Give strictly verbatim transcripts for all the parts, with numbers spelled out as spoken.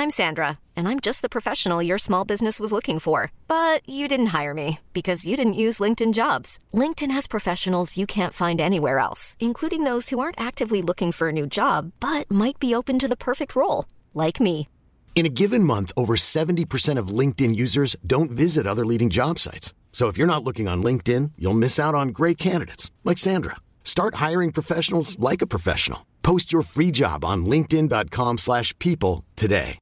I'm Sandra, and I'm just the professional your small business was looking for. But you didn't hire me because you didn't use LinkedIn Jobs. LinkedIn has professionals you can't find anywhere else, including those who aren't actively looking for a new job, but might be open to the perfect role, like me. In a given month, over seventy percent of LinkedIn users don't visit other leading job sites. So if you're not looking on LinkedIn, you'll miss out on great candidates like Sandra. Start hiring professionals like a professional. Post your free job on linkedin dot com slash people today.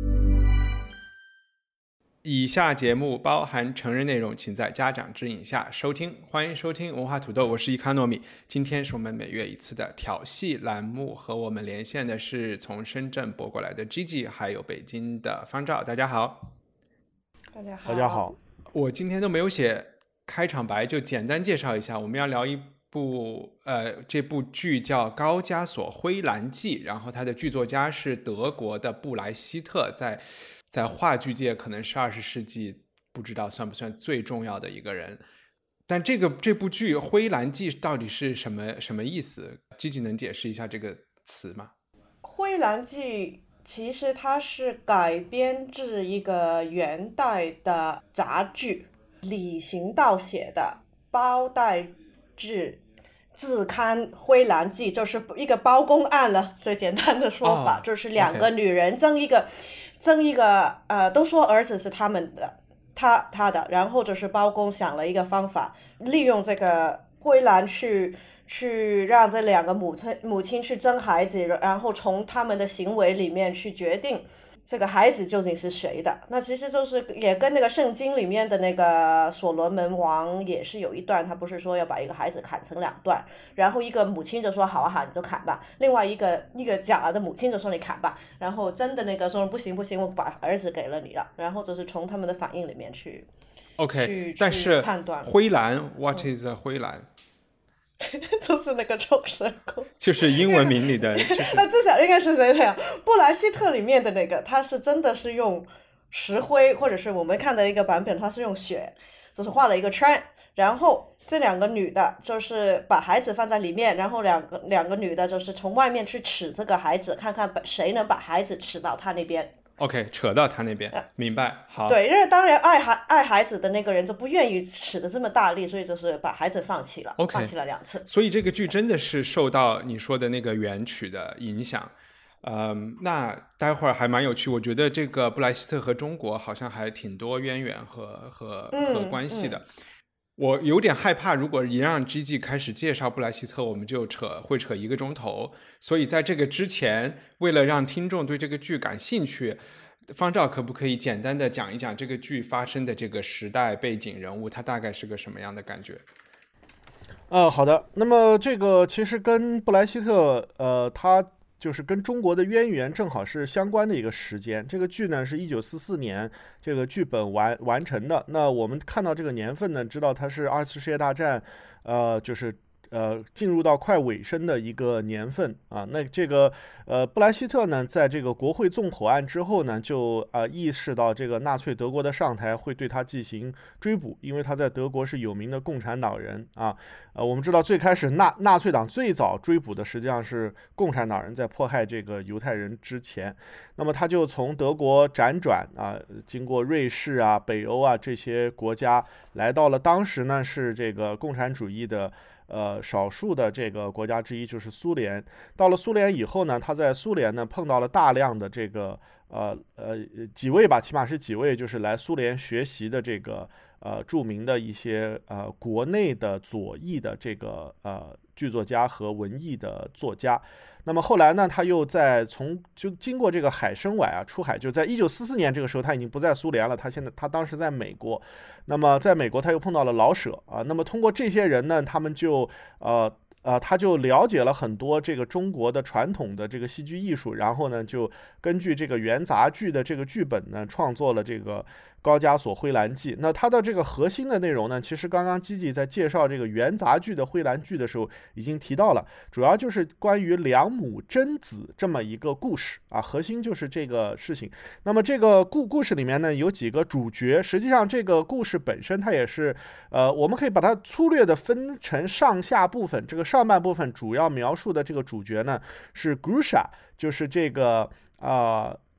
以下节目包含成人内容，请在家长指引下收听。欢迎收听文化土豆，我是伊卡糯米。今天是我们每月一次的调戏栏目，和我们连线的是从深圳拨过来的 Gigi， 还有北京的方照。大家好。 大家好。 大家好。 我今天都没有写开场白，就简单介绍一下，我们要聊一部呃，这部剧叫《高加索灰蓝记》，然后它的剧作家是德国的布莱希特，在在话剧界可能是二十世纪不知道算不算最重要的一个人。但这个这部剧《灰蓝记》到底是什么什么意思？积极能解释一下这个词吗？ 灰蓝记其实它是改编自一个元代的杂剧，李行道写的包代志自刊灰蓝记，就是一个包公案了，最简单的说法、哦、就是两个女人争一个、okay. 争一个呃，都说儿子是他们的他他的，然后就是包公想了一个方法，利用这个灰蓝去去让这两个母亲母亲去争孩子，然后从他们的行为里面去决定这个孩子究竟是谁的。那其实就是也跟那个圣经里面的那个所罗门王也是有一段，他不是说要把一个孩子砍成两段，然后一个母亲就说好啊好你就砍吧，另外一个一个假的母亲就说你砍吧，然后真的那个说不行不行我把儿子给了你了，然后就是从他们的反应里面去 OK 但是判断灰蓝 What is a 灰蓝、嗯就是那个臭蛇狗， 就是英文名里的、就是、 那至少应该是这样。布莱希特里面的那个他是真的是用石灰，或者是我们看的一个版本他是用血就是画了一个圈，然后这两个女的就是把孩子放在里面，然后两个两个女的就是从外面去指这个孩子，看看谁能把孩子指到他那边。 OK 扯到他那边、呃、明白。好， 对，因为当然爱孩爱孩子的那个人就不愿意使得这么大力，所以就是把孩子放弃了、okay. 放弃了两次。 所以这个剧真的是受到你说的那个原曲的影响。嗯，那待会儿还蛮有趣，我觉得这个布莱希特和中国好像还挺多渊源和和、嗯、和关系的、嗯嗯。我有点害怕，如果一让 Gigi 开始介绍布莱希特，我们就扯会扯一个钟头。所以在这个之前，为了让听众对这个剧感兴趣，方照可不可以简单的讲一讲这个剧发生的这个时代背景人物，它大概是个什么样的感觉？ 呃，好的。那么这个其实跟布莱希特，呃，他就是跟中国的渊源正好是相关的一个时间。这个剧呢是一九四四年这个剧本完完成的。那我们看到这个年份呢，知道它是二次世界大战，呃，就是呃进入到快尾声的一个年份啊。那这个呃布莱希特呢，在这个国会纵火案之后呢，就呃意识到这个纳粹德国的上台会对他进行追捕，因为他在德国是有名的共产党人啊。呃，我们知道最开始纳纳粹党最早追捕的实际上是共产党人，在迫害这个犹太人之前，那么他就从德国辗转啊，经过瑞士啊、北欧啊这些国家，来到了当时呢是这个共产主义的呃少数的这个国家之一，就是苏联。到了苏联以后呢，他在苏联呢碰到了大量的这个呃呃几位吧，起码是几位，就是来苏联学习的这个。呃，著名的一些呃国内的左翼的这个呃剧作家和文艺的作家，那么后来呢，他又在从就经过这个海参崴啊出海，就在一九四四年这个时候，他已经不在苏联了，他现在他当时在美国，那么在美国他又碰到了老舍啊，那么通过这些人呢，他们就呃。呃，他就了解了很多这个中国的传统的这个戏剧艺术，然后呢，就根据这个元杂剧的这个剧本呢，创作了这个高加索灰蓝记。那它的这个核心的内容呢，其实刚刚基基在介绍这个元杂剧的灰蓝剧的时候已经提到了，主要就是关于两母争子这么一个故事啊，核心就是这个事情。那么这个故故事里面呢，有几个主角，实际上这个故事本身它也是，呃，我们可以把它粗略的分成上下部分，这个上半部分主要描述的这个主角呢是 Grusha， 就是这个啊。呃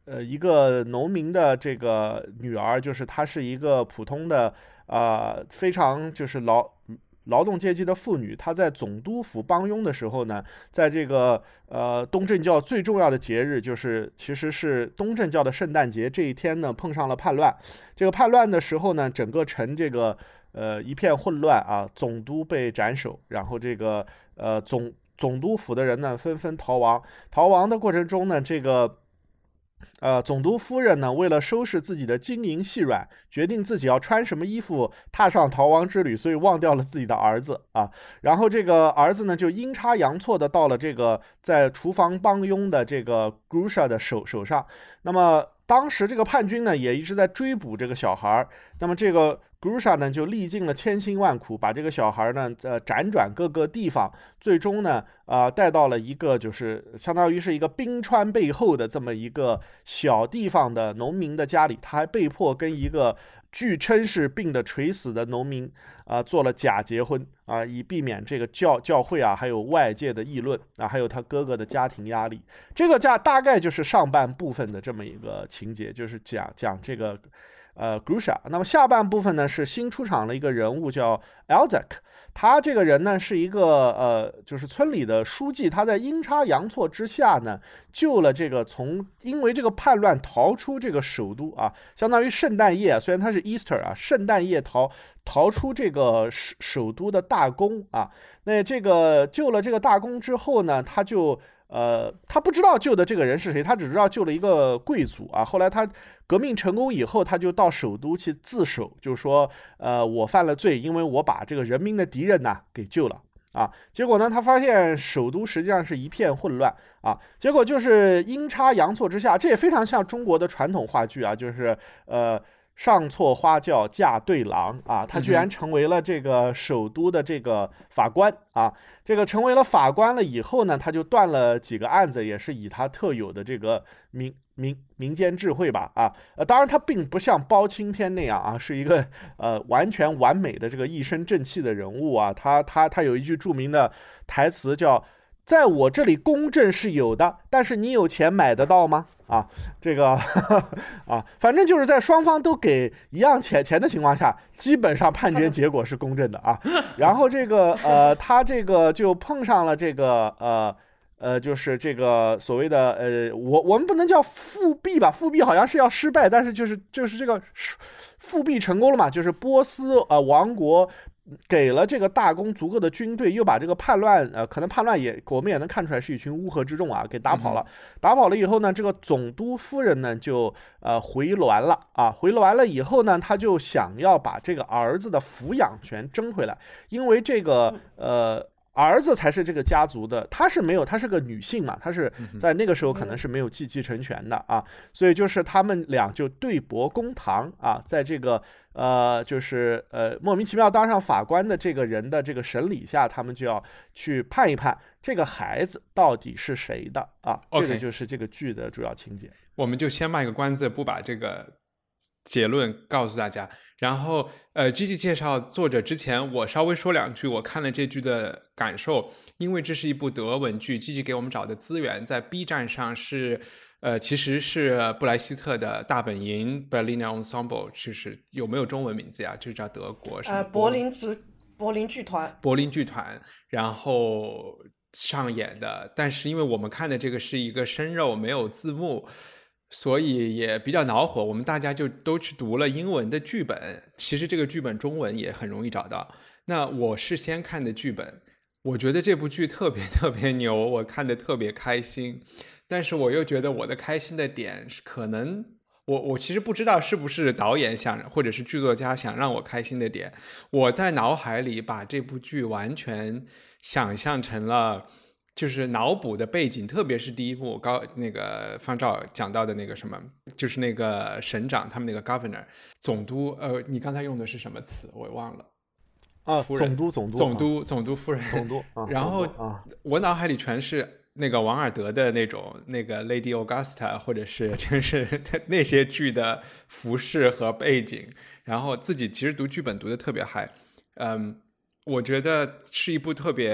呃一个农民的这个女儿，就是她是一个普通的啊、呃、非常就是劳劳动阶级的妇女，她在总督府帮佣的时候呢，在这个呃东正教最重要的节日，就是其实是东正教的圣诞节这一天呢，碰上了叛乱。这个叛乱的时候呢，整个城这个呃一片混乱啊，总督被斩首，然后这个呃总总督府的人呢纷纷逃亡。逃亡的过程中呢，这个呃，总督夫人呢，为了收拾自己的金银细软，决定自己要穿什么衣服踏上逃亡之旅，所以忘掉了自己的儿子啊。然后这个儿子呢，就阴差阳错的到了这个在厨房帮佣的这个 Grusha 的手手上。那么当时这个叛军呢，也一直在追捕这个小孩。那么这个 Grusha 呢，就历尽了千辛万苦，把这个小孩呢，呃，辗转各个地方，最终呢，啊、呃，带到了一个就是相当于是一个冰川背后的这么一个小地方的农民的家里。他还被迫跟一个据称是病得垂死的农民啊、呃、做了假结婚啊、呃，以避免这个教教会啊，还有外界的议论啊，还有他哥哥的家庭压力。这个家大概就是上半部分的这么一个情节，就是讲讲这个。呃 Grusha。 那么下半部分呢，是新出场的一个人物叫 Elzek。 他这个人呢是一个呃，就是村里的书记。他在阴差阳错之下呢，救了这个从因为这个叛乱逃出这个首都啊，相当于圣诞夜，虽然他是 Easter 啊，圣诞夜逃逃出这个首首都的大公啊。那这个救了这个大公之后呢，他就呃，他不知道救的这个人是谁，他只知道救了一个贵族啊。后来他革命成功以后，他就到首都去自首，就说，呃，我犯了罪，因为我把这个人民的敌人呢给救了啊。结果呢，他发现首都实际上是一片混乱啊。结果就是阴差阳错之下，这也非常像中国的传统话剧啊，就是呃。上错花轿嫁对郎啊，他居然成为了这个首都的这个法官啊。这个成为了法官了以后呢，他就断了几个案子，也是以他特有的这个民民民间智慧吧啊。呃，当然他并不像包青天那样啊，是一个呃完全完美的这个一身正气的人物啊。他他他有一句著名的台词叫，在我这里公正是有的，但是你有钱买得到吗？啊，这个呵呵啊，反正就是在双方都给一样钱钱的情况下，基本上判决结果是公正的啊。然后这个呃，他这个就碰上了这个呃呃，就是这个所谓的呃，我我们不能叫复辟吧，复辟好像是要失败，但是就是就是这个复辟成功了嘛，就是波斯呃王国。给了这个大公足够的军队，又把这个叛乱，呃，可能叛乱也我们也能看出来是一群乌合之众啊，给打跑了。嗯、打跑了以后呢，这个总督夫人呢就呃回銮了啊，回銮了以后呢，他就想要把这个儿子的抚养权争回来，因为这个呃。儿子才是这个家族的，她是没有，她是个女性嘛，她是在那个时候可能是没有继继承权的啊，所以就是他们俩就对簿公堂啊，在这个呃就是呃莫名其妙当上法官的这个人的这个审理下，他们就要去判一判这个孩子到底是谁的啊， okay. 这个就是这个剧的主要情节。 我们就先卖个关子，不把这个结论告诉大家。然后呃 Gigi 介绍作者之前，我稍微说两句我看了这剧的感受。因为这是一部德文剧， Gigi 给我们找的资源在 B 站上是呃，其实是布莱希特的大本营 Berliner Ensemble， 就是有没有中文名字呀？就叫德国什么、 呃、柏林剧柏林剧团柏林剧团然后上演的。但是因为我们看的这个是一个生肉，没有字幕，所以也比较恼火，我们大家就都去读了英文的剧本。其实这个剧本中文也很容易找到。那我是先看的剧本，我觉得这部剧特别特别牛，我看得特别开心。但是我又觉得我的开心的点是可能我我其实不知道是不是导演想或者是剧作家想让我开心的点。我在脑海里把这部剧完全想象成了就是脑补的背景，特别是第一幕高那个方照讲到的那个什么，就是那个省长他们那个 governor 总督，呃，你刚才用的是什么词我忘了啊？总督总督总督总督夫人总督、啊、 然后、 啊、 我脑海里全是那个王尔德的那种那个 Lady Augusta 或者是就是那些剧的服饰和背景，然后自己其实读剧本读得特别嗨。嗯，我觉得是一部特别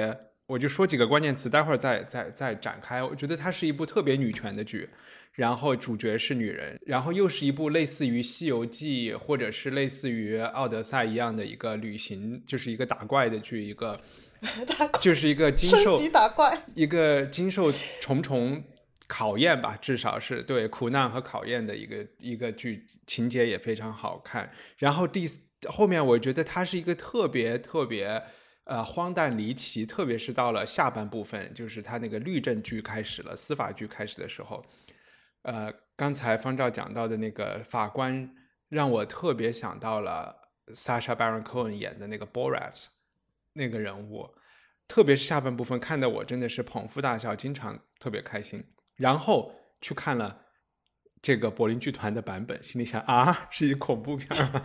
我就说几个关键词，待会儿再再再展开。我觉得它是一部特别女权的剧，然后主角是女人，然后又是一部类似于《西游记》或者是类似于《奥德赛》一样的一个旅行，就是一个打怪的剧，一个就是一个经受打怪一个经受重重考验吧，至少是对苦难和考验的一个一个剧，情节也非常好看。然后第后面我觉得它是一个特别特别呃荒诞离奇，特别是到了下半部分，就是它那个律政剧开始了，司法剧开始的时候，呃，刚才方照讲到的那个法官，让我特别想到了 Sacha Baron Cohen 演的那个 Borat 那个人物，特别是下半部分看得我真的是捧腹大笑，经常特别开心。然后去看了这个柏林剧团的版本，心里想啊，是一恐怖片吗？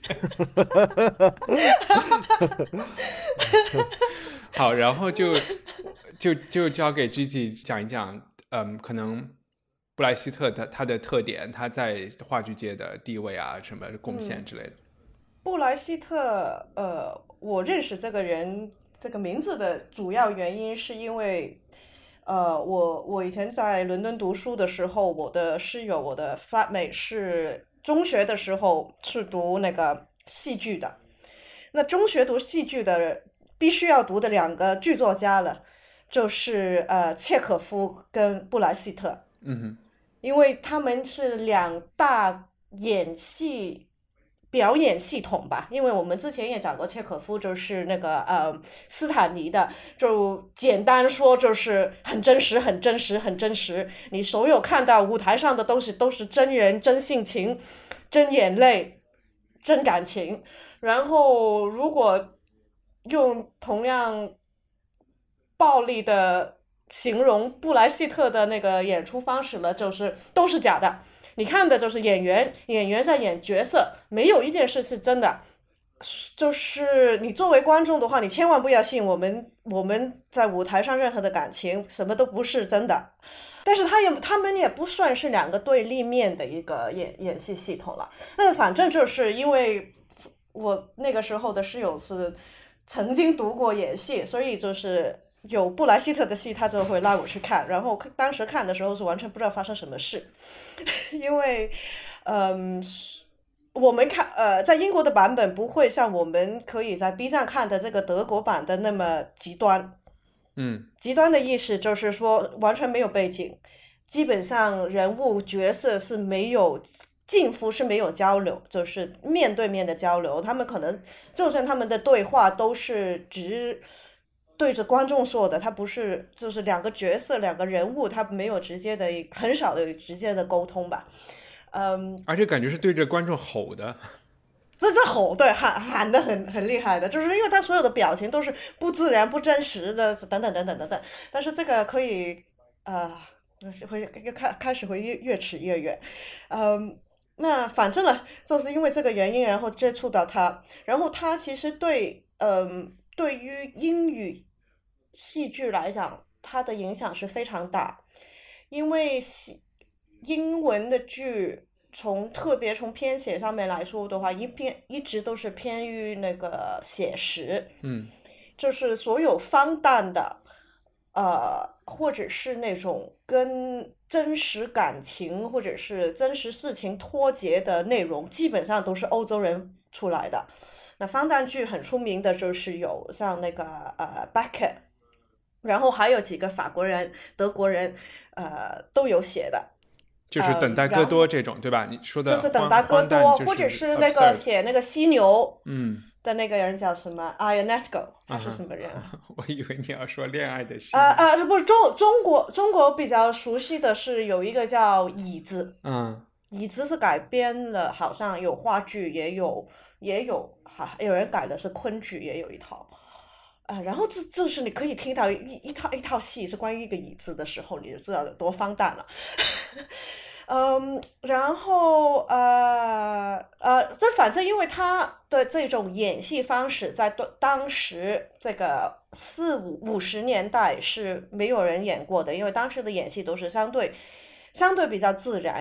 好，然后就就就交给 Gigi 讲一讲，嗯，可能布莱希特的他的特点，他在话剧界的地位啊，什么贡献之类的。 嗯、布莱希特，呃，我认识这个人这个名字的主要原因是因为。呃，我我以前在伦敦读书的时候，我的室友，我的 flatmate 是中学的时候是读那个戏剧的。那中学读戏剧的必须要读的两个剧作家了，就是呃契可夫跟布莱希特。 嗯哼， 因为他们是两大演戏。表演系统吧，因为我们之前也讲过契可夫就是那个呃斯坦尼的，就简单说就是很真实很真实很真实，你所有看到舞台上的东西都是真人真性情真眼泪真感情。然后如果用同样暴力的形容布莱希特的那个演出方式了，就是都是假的，你看的就是演员，演员在演角色，没有一件事是真的。就是你作为观众的话，你千万不要信我们我们在舞台上任何的感情，什么都不是真的。但是他也他们也不算是两个对立面的一个演演戏系统了。那反正就是因为我那个时候的室友是曾经读过演戏，所以就是有布莱希特的戏他就会拉我去看，然后当时看的时候是完全不知道发生什么事。因为嗯我们看呃在英国的版本不会像我们可以在 B 站看的这个德国版的那么极端。 嗯， 极端的意思就是说完全没有背景，基本上人物角色是没有近乎是没有交流，就是面对面的交流，他们可能就算他们的对话都是直对着观众说的，他不是就是两个角色两个人物，他没有直接的很少的直接的沟通吧。嗯， 而且感觉是对着观众吼的， 这这吼对喊喊的很很厉害的，就是因为他所有的表情都是不自然不真实的等等等等等等。但是这个可以呃会开开始会越越扯越远。嗯，那反正呢就是因为这个原因然后接触到他，然后他其实对嗯对于英语戏剧来讲他的影响是非常大，因为英文的剧从特别从编写上面来说的话，一篇一直都是偏于那个写实， 嗯， 就是所有荒诞的呃或者是那种跟真实感情或者是真实事情脱节的内容基本上都是欧洲人出来的。那荒诞剧很出名的就是有像那个呃 Beckett， 然后还有几个法国人德国人呃都有写的， 就是等待戈多这种、呃、对吧？你说的就是等待戈多，或者是那个写那个犀牛嗯的那个人叫什么 Ionesco 还是什么人、啊、 我以为你要说恋爱的戏啊啊不是中中国中国比较熟悉的是有一个叫椅子， 嗯， 椅子是改编了，好像有话剧也有也有有人改的是昆剧也有一套啊，然后这就是你可以听到一一套一套戏是关于一个椅子的时候，你就知道有多荒诞了。嗯，然后呃呃，这反正因为他的这种演戏方式，在当时这个四五五十年代是没有人演过的，因为当时的演戏都是相对相对比较自然，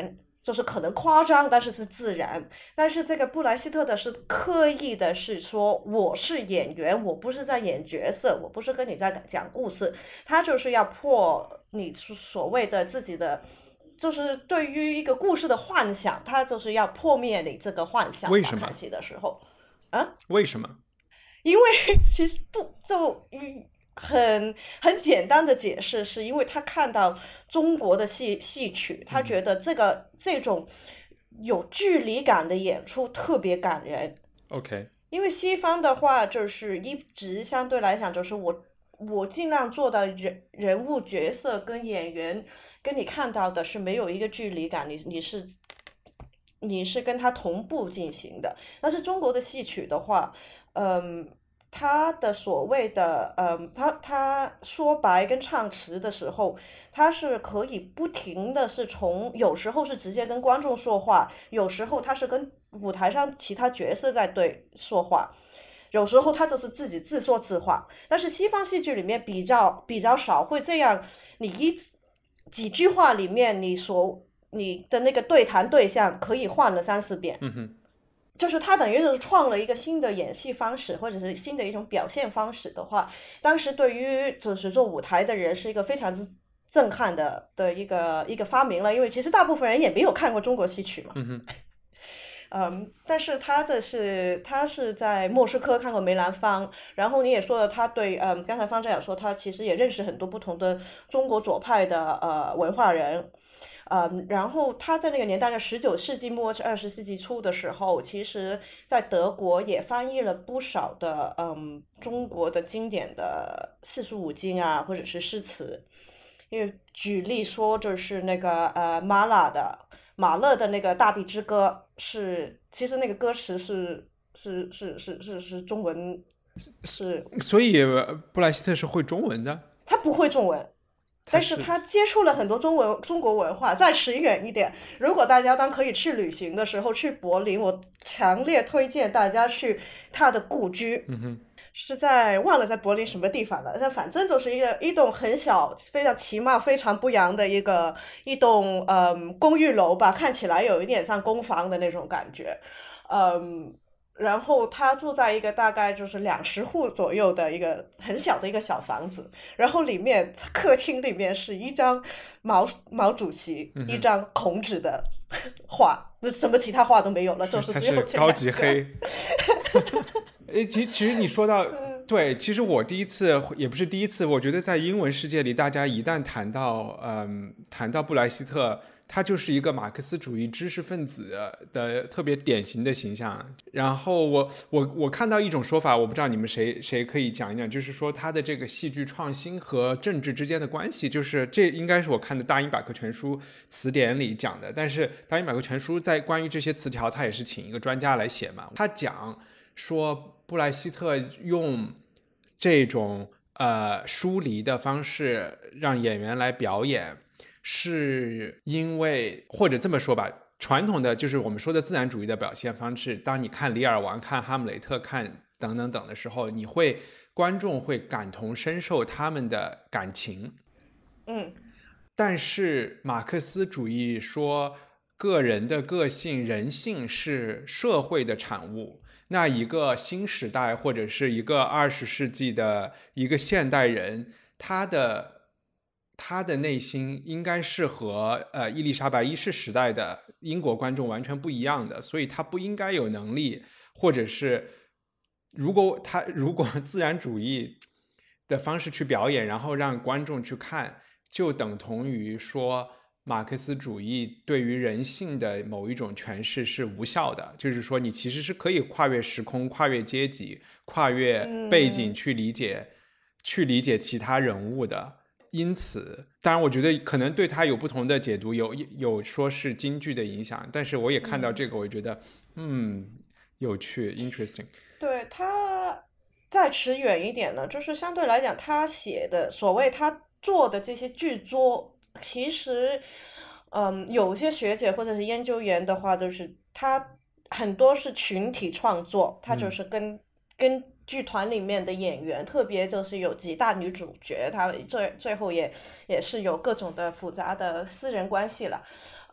就是可能夸张，但是是自然。但是这个布莱希特的是刻意的，是说我是演员，我不是在演角色，我不是跟你在讲故事，他就是要破你所谓的自己的，就是对于一个故事的幻想，他就是要破灭你这个幻想。 为什么？ 看戏的时候，啊？ 为什么？ 因为其实不就很很简单的解释，是因为他看到中国的戏戏曲，他觉得这个、嗯、这种有距离感的演出特别感人。 OK， 因为西方的话就是一直相对来讲就是我我尽量做到人人物角色跟演员跟你看到的是没有一个距离感，你你是你是跟他同步进行的。但是中国的戏曲的话，嗯。他的所谓的嗯，他他说白跟唱词的时候，他是可以不停的是从有时候是直接跟观众说话，有时候他是跟舞台上其他角色在对说话，有时候他就是自己自说自话。但是西方戏剧里面比较比较少会这样，你一几句话里面你所你的那个对谈对象可以换了三四遍。 嗯哼。 就是他等于就是创了一个新的演戏方式，或者是新的一种表现方式的话，当时对于就是做舞台的人是一个非常之震撼的的一个一个发明了，因为其实大部分人也没有看过中国戏曲嘛。 嗯哼。 嗯，但是他这是他是在莫斯科看过梅兰芳，然后你也说了他对嗯，刚才方丈也说他其实也认识很多不同的中国左派的呃文化人。嗯，然后他在那个年代的十九世纪末至二十世纪初的时候，其实在德国也翻译了不少的嗯中国的经典的四书五经啊，或者是诗词。因为举例说，就是那个呃马拉的马勒的那个《大地之歌》是，其实那个歌词是是是是是是中文是。 所以布莱希特是会中文的？ 他不会中文。但是他接触了很多中文中国文化。再迟远一点，如果大家当可以去旅行的时候去柏林，我强烈推荐大家去他的故居。 嗯哼， 是在忘了在柏林什么地方了，但反正就是一个一栋很小非常其貌非常不扬的一个一栋嗯公寓楼吧，看起来有一点像公房的那种感觉。嗯然后他住在一个大概就是两十户左右的一个很小的一个小房子，然后里面客厅里面是一张毛毛主席、嗯、一张孔子的画，那什么其他画都没有了，就是只有这两个。 高级黑。诶，其其实你说到，对，其实我第一次也不是第一次，我觉得在英文世界里，大家一旦谈到嗯谈到布莱希特，他就是一个马克思主义知识分子的特别典型的形象。然后我我我看到一种说法，我不知道你们谁谁可以讲一讲，就是说他的这个戏剧创新和政治之间的关系，就是这应该是我看的大英百科全书词典里讲的。但是大英百科全书在关于这些词条，他也是请一个专家来写嘛。他讲说布莱希特用这种呃疏离的方式让演员来表演。是因为，或者这么说吧，传统的就是我们说的自然主义的表现方式，当你看李尔王、看哈姆雷特、看等等等的时候，你会观众会感同身受他们的感情。 嗯， 但是马克思主义说个人的个性、人性是社会的产物。那一个新时代或者是一个二十世纪的一个现代人，他的他的内心应该是和呃伊丽莎白一世时代的英国观众完全不一样的，所以他不应该有能力，或者是如果他如果自然主义的方式去表演，然后让观众去看，就等同于说马克思主义对于人性的某一种诠释是无效的，就是说你其实是可以跨越时空、跨越阶级、跨越背景去理解、嗯、去理解其他人物的。因此当然我觉得可能对他有不同的解读，有有说是京剧的影响，但是我也看到这个，我觉得 嗯, 嗯有趣 interesting。 对，他再迟远一点呢，就是相对来讲他写的所谓他做的这些剧作，其实嗯，有些学姐或者是研究员的话，就是他很多是群体创作，他就是跟、嗯、跟剧团里面的演员，特别就是有几大女主角，她最最后也也是有各种的复杂的私人关系了。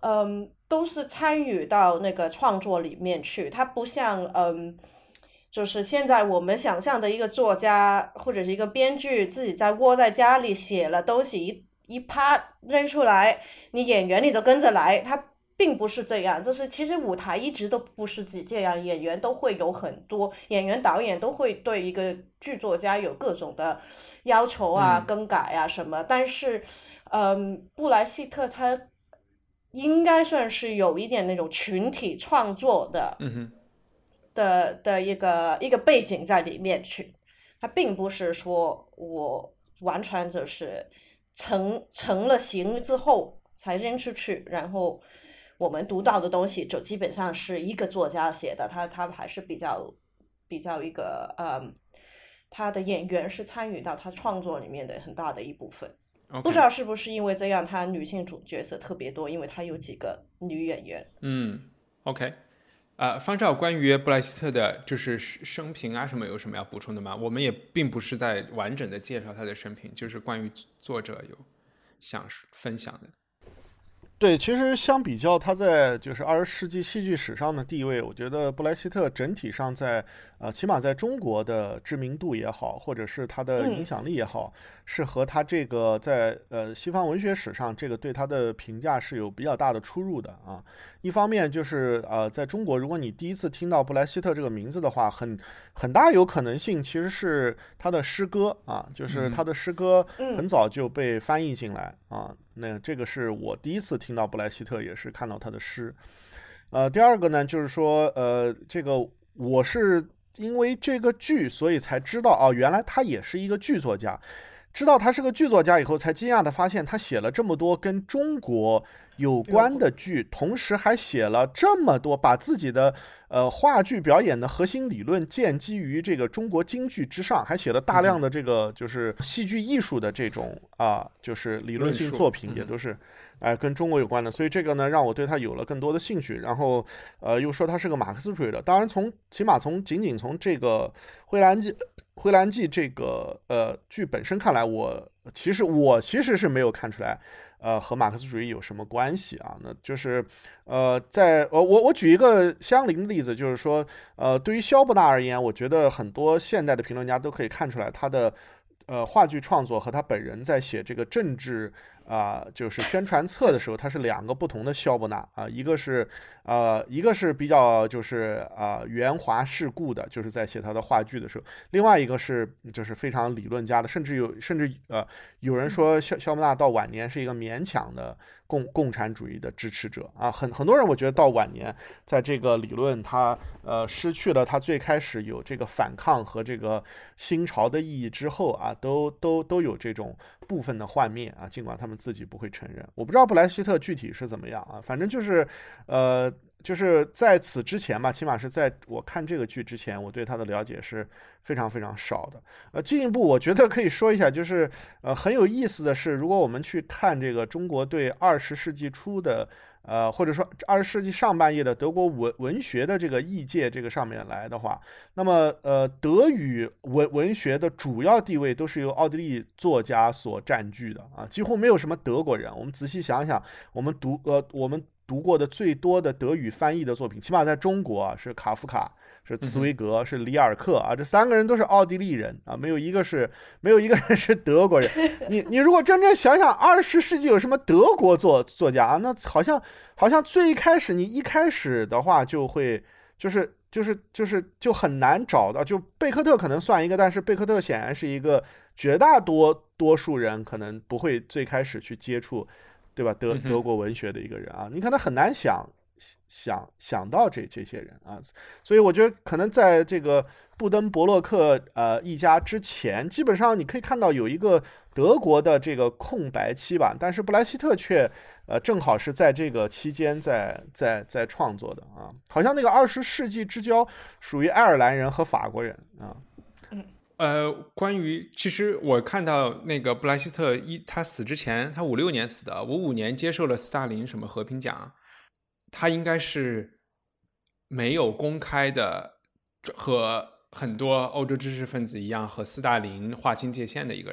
嗯，都是参与到那个创作里面去，它不像嗯。就是现在我们想象的一个作家或者是一个编剧自己在窝在家里写了东西一一啪扔出来，你演员你就跟着来，他并不是这样。就是其实舞台一直都不是这样，演员都会有很多演员导演都会对一个剧作家有各种的要求啊、 嗯、 更改啊什么，但是嗯，布莱希特他应该算是有一点那种群体创作的。 嗯哼。 的的一个一个背景在里面去，它并不是说我完全就是成成了型之后才扔出去，然后我们读到的东西就基本上是一个作家写的，他他还是比较比较一个嗯，他的演员是参与到他创作里面的很大的一部分。 Okay. 不知道是不是因为这样，他女性主角色特别多，因为他有几个女演员。 嗯 ，OK。呃，方照关于布莱希特的就是生平啊什么有什么要补充的吗？我们也并不是在完整的介绍他的生平，就是关于作者有想分享的。 对，其实相比较他在就是二十世纪戏剧史上的地位，我觉得布莱希特整体上在呃，起码在中国的知名度也好，或者是他的影响力也好，嗯、是和他这个在呃西方文学史上这个对他的评价是有比较大的出入的啊。一方面就是呃，在中国，如果你第一次听到布莱希特这个名字的话，很很大有可能性其实是他的诗歌啊，就是他的诗歌很早就被翻译进来啊。那这个是我第一次听到布莱希特，也是看到他的诗。呃，第二个呢，就是说，呃，这个我是因为这个剧，所以才知道哦，原来他也是一个剧作家。知道他是个剧作家以后，才惊讶的发现他写了这么多跟中国有关的剧，同时还写了这么多，把自己的呃话剧表演的核心理论建基于这个中国京剧之上，还写了大量的这个就是戏剧艺术的这种啊，就是理论性作品，也都是哎、呃、跟中国有关的。所以这个呢，让我对他有了更多的兴趣。然后呃，又说他是个马克思主义的，当然从起码从仅仅从这个灰蓝记。灰蓝记这个呃剧本身看来，我其实我其实是没有看出来，呃和马克思主义有什么关系啊？那就是呃在呃我我举一个相邻的例子，就是说呃对于萧伯纳而言，我觉得很多现代的评论家都可以看出来他的呃话剧创作和他本人在写这个政治啊、呃、就是宣传册的时候，他是两个不同的萧伯纳啊、呃，一个是呃一个是比较就是啊、呃、圆滑世故的，就是在写他的话剧的时候，另外一个是就是非常理论家的，甚至有甚至呃有人说萧萧伯纳到晚年是一个勉强的共共产主义的支持者啊，很很多人我觉得到晚年在这个理论他呃失去了他最开始有这个反抗和这个新潮的意义之后啊，都都都有这种部分的幻灭啊，尽管他们自己不会承认。我不知道布莱希特具体是怎么样啊，反正就是呃就是在此之前吧，起码是在我看这个剧之前，我对他的了解是非常非常少的。呃，进一步我觉得可以说一下，就是呃很有意思的是，如果我们去看这个中国对二十世纪初的呃或者说二十世纪上半叶的德国文文学的这个译介这个上面来的话，那么呃德语文文学的主要地位都是由奥地利作家所占据的啊，几乎没有什么德国人。我们仔细想想，我们读呃我们。读过的最多的德语翻译的作品，起码在中国啊，是卡夫卡，是茨威格，是里尔克啊，这三个人都是奥地利人啊，没有一个是没有一个人是德国人。你你如果真正想想，二十世纪有什么德国作作家啊？那好像好像最开始你一开始的话就会就是就是就是就很难找到，就贝克特可能算一个，但是贝克特显然是一个绝大多多数人可能不会最开始去接触。对吧？德德国文学的一个人啊，你可能很难想想想到这这些人啊，所以我觉得可能在这个布登伯洛克呃一家之前，基本上你可以看到有一个德国的这个空白期吧，但是布莱希特却呃正好是在这个期间在在在创作的啊，好像那个二十世纪之交属于爱尔兰人和法国人啊。 呃，关于其实我看到那个布莱希特一他死之前，他五六年死的，五五年接受了斯大林什么和平奖，他应该是没有公开的和很多欧洲知识分子一样和斯大林划清界限的一个人，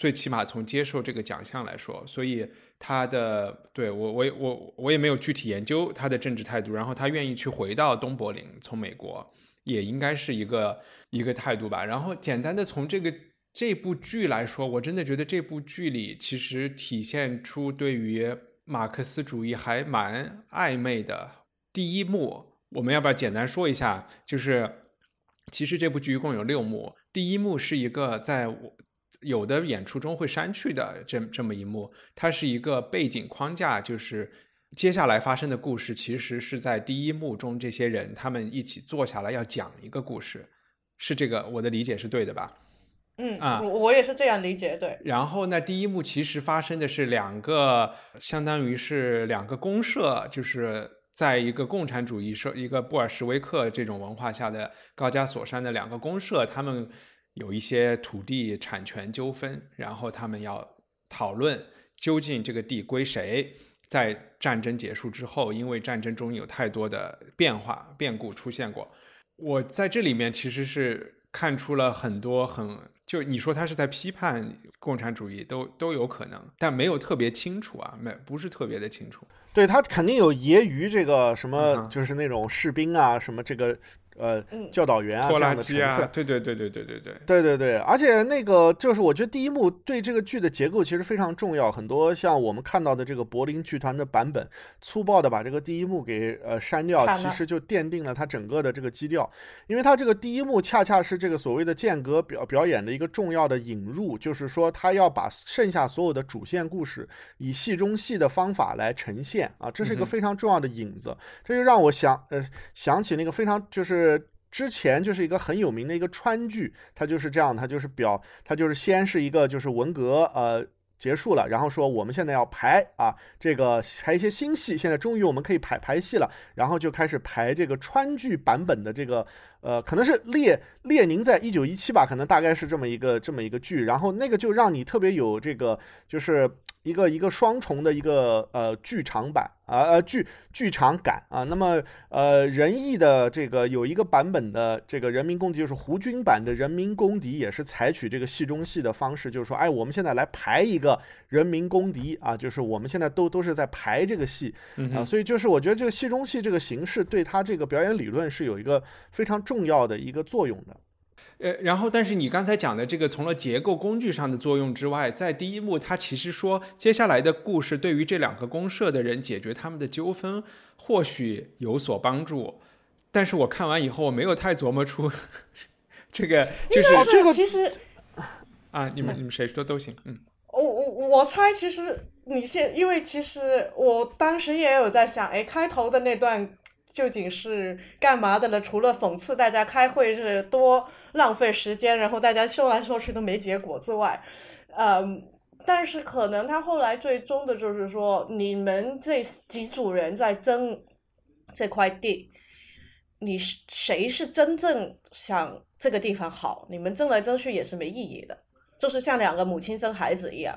最起码从接受这个奖项来说，所以他的对我我我我也没有具体研究他的政治态度，然后他愿意去回到东柏林，从美国也应该是一个一个态度吧。然后简单的从这个这部剧来说，我真的觉得这部剧里其实体现出对于马克思主义还蛮暧昧的。第一幕我们要不要简单说一下，就是其实这部剧一共有六幕，第一幕是一个在有的演出中会删去的这这么一幕，它是一个背景框架，就是接下来发生的故事其实是在第一幕中这些人他们一起坐下来要讲一个故事，是这个我的理解是对的吧？ 嗯啊， 我也是这样理解，对。 然后呢，第一幕其实发生的是两个，相当于是两个公社，就是在一个共产主义社、一个布尔什维克这种文化下的高加索山的两个公社，他们有一些土地产权纠纷，然后他们要讨论究竟这个地归谁。在战争结束之后，因为战争中有太多的变化变故出现过，我在这里面其实是看出了很多很，就你说他是在批判共产主义都都有可能，但没有特别清楚啊，没不是特别的清楚。 对，他肯定有揶揄这个什么，就是那种士兵啊，什么这个呃教导员啊拖拉这样的成分。 机啊，对对对对对对对对对对，而且那个就是我觉得第一幕对这个剧的结构其实非常重要，很多像我们看到的这个柏林剧团的版本，粗暴的把这个第一幕给呃删掉，其实就奠定了它整个的这个基调，因为它这个第一幕恰恰是这个所谓的间隔表表演的一个重要的引入，就是说他要把剩下所有的主线故事以戏中戏的方法来呈现啊，这是一个非常重要的引子，这就让我想呃想起那个非常就是之前就是一个很有名的一个川剧，它就是这样，它就是表它就是先是一个就是文革呃结束了，然后说我们现在要排啊这个排一些新戏，现在终于我们可以排排戏了，然后就开始排这个川剧版本的这个呃可能是列列宁在一九一七吧，可能大概是这么一个这么一个剧，然后那个就让你特别有这个就是一个一个双重的一个呃剧场版啊呃剧剧场感啊，那么呃仁义的这个有一个版本的这个人民公敌，就是胡军版的人民公敌，也是采取这个戏中戏的方式，就是说哎我们现在来排一个人民公敌啊，就是我们现在都都是在排这个戏啊，所以就是我觉得这个戏中戏这个形式对他这个表演理论是有一个非常重要的一个作用的。 呃，然后，但是你刚才讲的这个，除了结构工具上的作用之外，在第一幕，它其实说接下来的故事对于这两个公社的人解决他们的纠纷，或许有所帮助。但是我看完以后，我没有太琢磨出这个，就是这个其实啊，你们你们谁说都行，嗯， 我我我猜，其实你现因为其实我当时也有在想，哎，开头的那段究竟是干嘛的呢？除了讽刺大家开会是多浪费时间，然后大家说来说去都没结果之外，嗯，但是可能他后来最终的就是说，你们这几组人在争这块地，你谁是真正想这个地方好？你们争来争去也是没意义的，就是像两个母亲生孩子一样。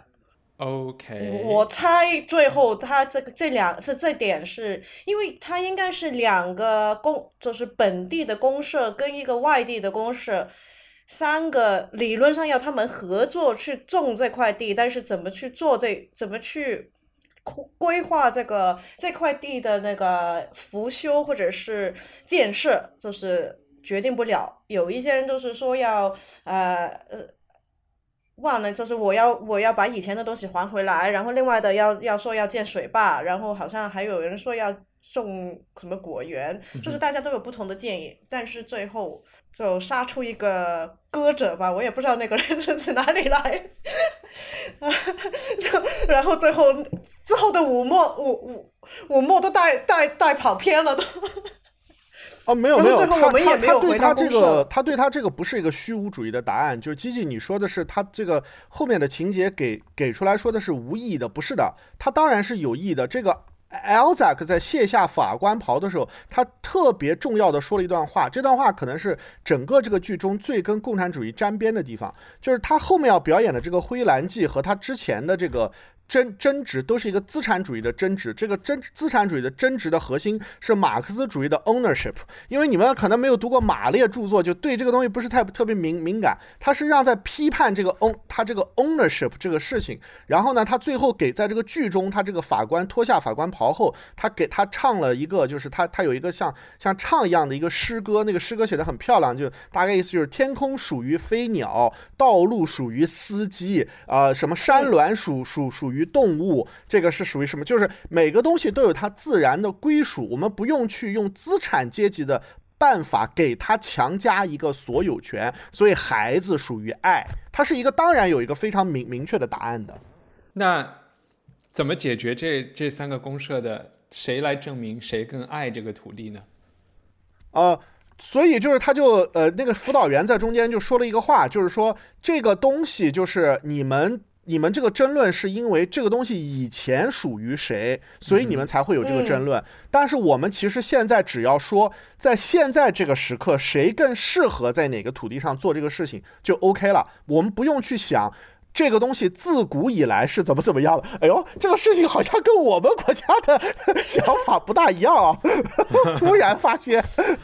OK， 我猜最后他这个这两是这点是因为他应该是两个公，就是本地的公社跟一个外地的公社，三个理论上要他们合作去种这块地，但是怎么去做这怎么去规划这个这块地的那个复修或者是建设，就是决定不了。有一些人就是说要呃呃。忘了，就是我要我要把以前的东西还回来，然后另外的要要说要建水坝，然后好像还有人说要种什么果园，就是大家都有不同的建议，但是最后就杀出一个歌者吧，我也不知道那个人是从哪里来，就然后最后之后的武末武武武末都带带带跑偏了都。 哦，没有没有，他他他对他这个，他对他这个不是一个虚无主义的答案。就是基基你说的是他这个后面的情节给给出来说的是无意义的，不是的，他当然是有意的。这个 Elzac 在卸下法官袍的时候，他特别重要的说了一段话，这段话可能是整个这个剧中最跟共产主义沾边的地方，就是他后面要表演的这个灰蓝记和他之前的这个真真值都是一个资产主义的真值，这个真资产主义的真值的核心是马克思主义的 ownership。因为你们可能没有读过马列著作，就对这个东西不是太特别敏敏感。他实际上在批判这个 own 他这个 ownership 这个事情。然后呢，他最后给在这个剧中，他这个法官脱下法官袍后，他给他唱了一个，就是他他有一个像像唱一样的一个诗歌，那个诗歌写得很漂亮，就大概意思就是天空属于飞鸟，道路属于司机，呃，什么山峦属属属于动物，这个是属于什么？就是每个东西都有它自然的归属，我们不用去用资产阶级的办法给他强加一个所有权，所以孩子属于爱，它是一个当然有一个非常明明确的答案的。 那怎么解决这这三个公社的？谁来证明谁更爱这个土地呢？ 呃。所以就是他就呃那个辅导员在中间就说了一个话，就是说这个东西就是你们你们这个争论是因为这个东西以前属于谁，所以你们才会有这个争论、嗯、但是我们其实现在只要说在现在这个时刻谁更适合在哪个土地上做这个事情就 OK 了，我们不用去想这个东西自古以来是怎么怎么样的。哎呦，这个事情好像跟我们国家的想法不大一样啊！突然发现，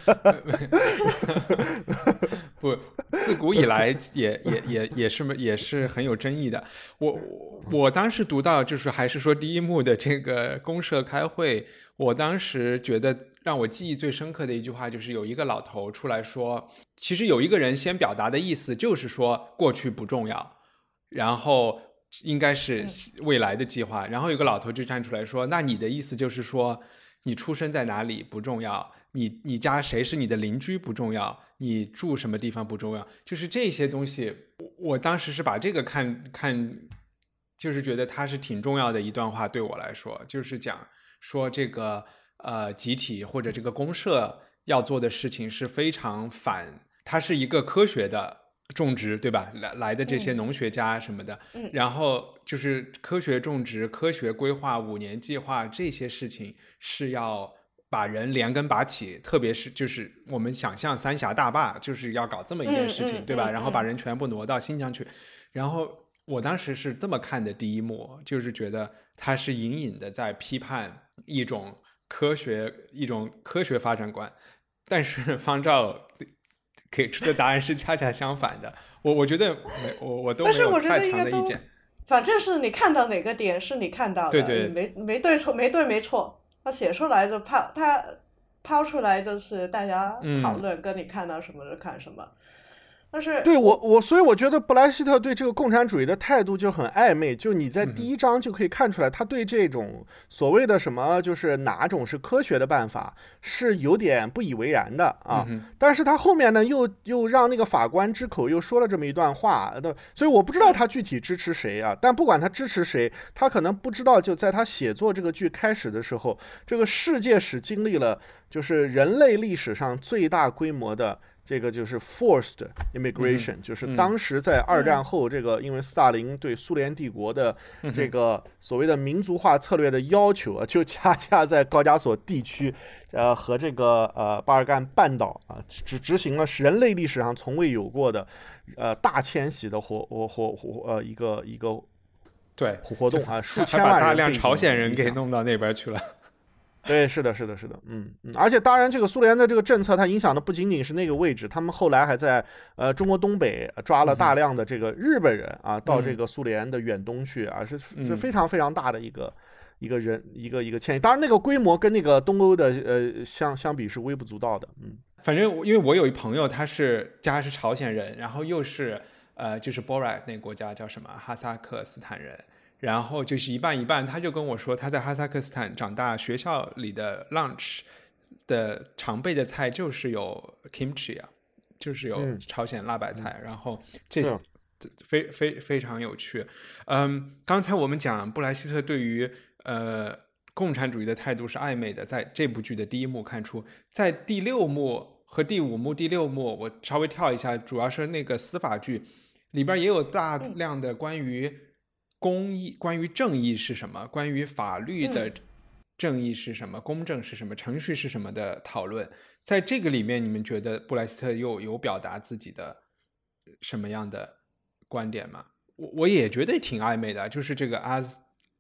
不，自古以来也也也也是也是很有争议的。我我当时读到就是还是说第一幕的这个公社开会，我当时觉得让我记忆最深刻的一句话就是有一个老头出来说，其实有一个人先表达的意思就是说过去不重要。然后应该是未来的计划，然后有个老头就站出来说，那你的意思就是说你出生在哪里不重要，你你家谁是你的邻居不重要，你住什么地方不重要，就是这些东西。我当时是把这个看看就是觉得它是挺重要的一段话，对我来说就是讲说这个呃集体或者这个公社要做的事情是非常反，它是一个科学的种植，对吧？来来的这些农学家什么的、嗯、然后就是科学种植、科学规划、五年计划，这些事情是要把人连根拔起，特别是就是我们想象三峡大坝就是要搞这么一件事情、嗯、对吧、嗯、然后把人全部挪到新疆去、嗯、然后我当时是这么看的第一幕，就是觉得他是隐隐的在批判一种科学一种科学发展观，但是方照给出的答案是恰恰相反的。我我觉得没我我都没有太强的意见， 反正是你看到哪个点是你看到的， 对对， 没没对错，没对没错，他写出来就抛他抛出来就是大家讨论、嗯、跟你看到什么就看什么。但是对我我所以我觉得布莱希特对这个共产主义的态度就很暧昧，就你在第一章就可以看出来，他对这种所谓的什么就是哪种是科学的办法是有点不以为然的啊。嗯、但是他后面呢又又让那个法官之口又说了这么一段话，所以我不知道他具体支持谁啊。但不管他支持谁，他可能不知道就在他写作这个剧开始的时候，这个世界史经历了就是人类历史上最大规模的。这个就是 forced immigration、嗯、就是当时在二战后这个因为斯大林对苏联帝国的这个所谓的民族化策略的要求啊，就恰恰在高加索地区呃和这个呃巴尔干半岛啊执执行了人类历史上从未有过的呃大迁徙的活活活活呃一个一个对活动啊，数千万人把大量朝鲜人给弄到那边去了。 对，是的，是的，是的，嗯嗯，而且当然，这个苏联的这个政策，它影响的不仅仅是那个位置，他们后来还在呃中国东北抓了大量的这个日本人啊，嗯、到这个苏联的远东去啊，是是非常非常大的一个、嗯、一个人一个一个迁移。当然，那个规模跟那个东欧的呃相相比是微不足道的，嗯。 反正因为我有一朋友，他是家是朝鲜人，然后又是呃就是 Borat 那个国家叫什么哈萨克斯坦人。然后就是一半一半，他就跟我说他在哈萨克斯坦长大，学校里的 lunch 的常备的菜就是有 kimchi 啊，就是有朝鲜辣白菜、嗯、然后这些非非非常有趣。嗯，刚才我们讲布莱希特对于呃共产主义的态度是暧昧的，在这部剧的第一幕看出，在第六幕和第五幕第六幕我稍微跳一下，主要是那个司法剧里边也有大量的关于公义，关于正义是什么，关于法律的正义是什么、嗯、公正是什么，程序是什么的讨论。在这个里面，你们觉得布莱希特又有表达自己的什么样的观点吗？我我也觉得挺暧昧的，就是这个 as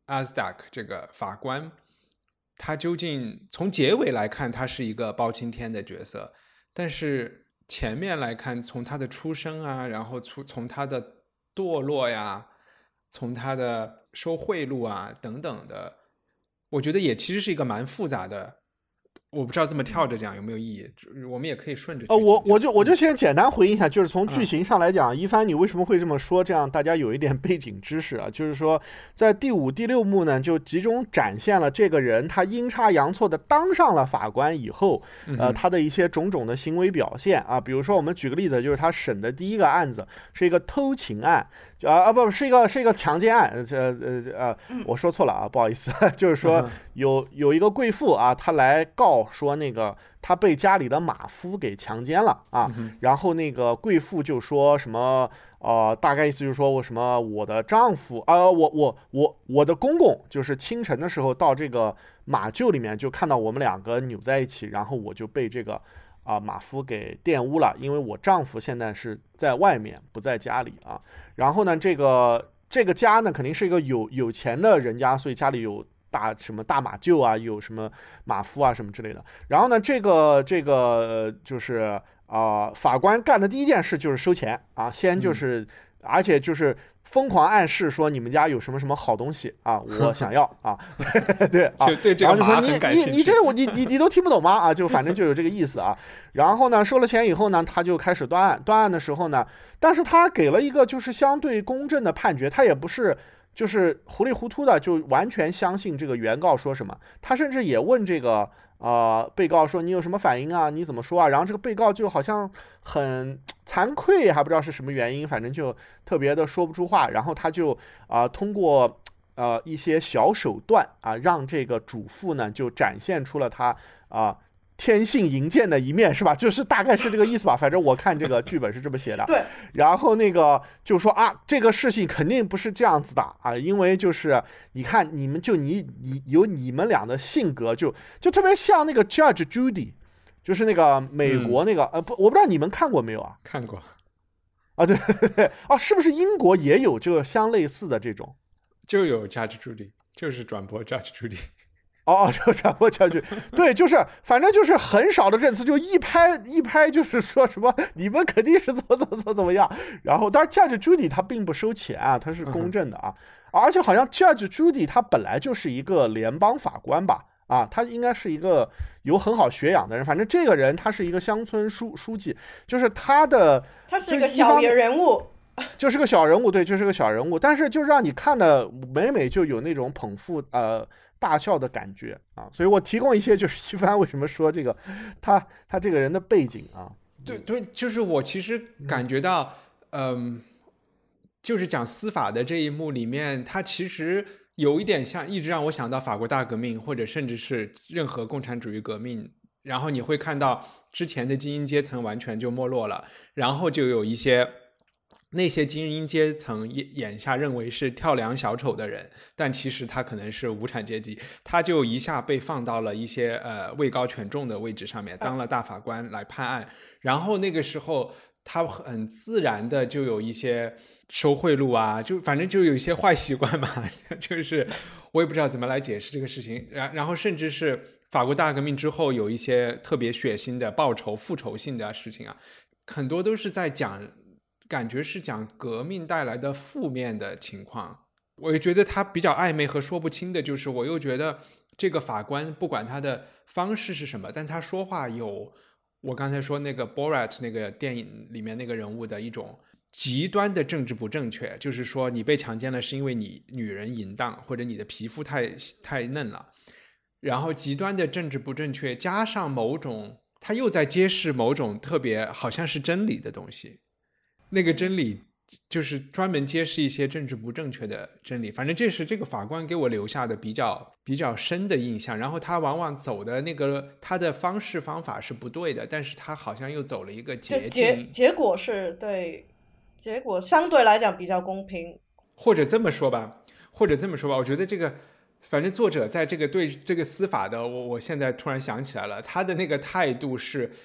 Azdak 这个法官，他究竟从结尾来看他是一个包青天的角色，但是前面来看从他的出生啊，然后从他的堕落呀，从他的收贿赂啊等等的，我觉得也其实是一个蛮复杂的，我不知道这么跳着讲有没有意义，我们也可以顺着。 呃，我我就我就先简单回应一下，就是从剧情上来讲，嗯、一帆你为什么会这么说？这样大家有一点背景知识啊，就是说在第五、第六幕呢，就集中展现了这个人他阴差阳错的当上了法官以后，呃，他的一些种种的行为表现啊，比如说我们举个例子，就是他审的第一个案子是一个偷情案，啊啊不是一个是一个强奸案，呃呃呃，我说错了啊，不好意思，就是说有有一个贵妇啊，她来告。说那个他被家里的马夫给强奸了啊，嗯、然后那个贵妇就说什么呃，大概意思就是说我什么我的丈夫啊、呃，我我我我的公公就是清晨的时候到这个马厩里面就看到我们两个扭在一起，然后我就被这个啊、呃、马夫给玷污了，因为我丈夫现在是在外面不在家里啊。然后呢，这个这个家呢肯定是一个有有钱的人家，所以家里有。大什么大马厩啊，有什么马夫啊什么之类的。然后呢，这个这个就是啊、呃，法官干的第一件事就是收钱啊，先就是，嗯、而且就是疯狂暗示说你们家有什么什么好东西啊，我想要啊，对啊， 就对这个马很感兴趣。 你你你这我你你你都听不懂吗？啊，就反正就有这个意思啊。然后呢，收了钱以后呢，他就开始断案。断案的时候呢，但是他给了一个就是相对公正的判决，他也不是。就是糊里糊涂的就完全相信这个原告说什么，他甚至也问这个呃被告说你有什么反应啊，你怎么说啊？然后这个被告就好像很惭愧，还不知道是什么原因，反正就特别的说不出话。然后他就啊、呃、通过呃一些小手段啊，让这个主妇呢就展现出了他啊。呃天性淫贱的一面是吧？就是大概是这个意思吧。反正我看这个剧本是这么写的。 对。 然后那个就说啊，这个事情肯定不是这样子的啊，因为就是你看你们就你你有你们俩的性格就就特别像那个 Judge Judy， 就是那个美国那个、嗯、呃不，我不知道你们看过没有啊？ 看过。 啊对对对啊，是不是英国也有这个相类似的这种？ 就有 Judge Judy， 就是转播 Judge Judy。 哦，就转播下去，对，就是反正就是很少的证词，就一拍一拍，就是说什么你们肯定是怎么怎么怎么怎么样。然后，当然 Judge Judy 他并不收钱啊，他是公正的啊，嗯、而且好像 Judge Judy 他本来就是一个联邦法官吧，啊，他应该是一个有很好学养的人。反正这个人他是一个乡村书书记，就是他的他是一个小人物。 就是个小人物，对，就是个小人物，但是就让你看的每每就有那种捧腹呃大笑的感觉啊，所以我提供一些就是一帆为什么说这个他他这个人的背景啊， 对对，就是我其实感觉到，嗯、呃，就是讲司法的这一幕里面，他其实有一点像，一直让我想到法国大革命，或者甚至是任何共产主义革命，然后你会看到之前的精英阶层完全就没落了，然后就有一些。那些精英阶层眼下认为是跳梁小丑的人，但其实他可能是无产阶级，他就一下被放到了一些呃位高权重的位置上面，当了大法官来判案。然后那个时候他很自然的就有一些收贿赂啊，就反正就有一些坏习惯嘛，就是我也不知道怎么来解释这个事情。然然后甚至是法国大革命之后有一些特别血腥的报仇复仇性的事情啊，很多都是在讲。感觉是讲革命带来的负面的情况，我也觉得他比较暧昧和说不清的，就是我又觉得这个法官不管他的方式是什么，但他说话有我刚才说那个 Borat 那个电影里面那个人物的一种极端的政治不正确，就是说你被强奸了是因为你女人淫荡或者你的皮肤太太嫩了，然后极端的政治不正确加上某种他又在揭示某种特别好像是真理的东西。那个真理就是专门揭示一些政治不正确的真理，反正这是这个法官给我留下的比较比较深的印象。然后他往往走的那个他的方式方法是不对的，但是他好像又走了一个捷径， 结结果是对，结果相对来讲比较公平。 或者这么说吧，或者这么说吧，我觉得这个反正作者在这个对这个司法的，我我现在突然想起来了，他的那个态度是。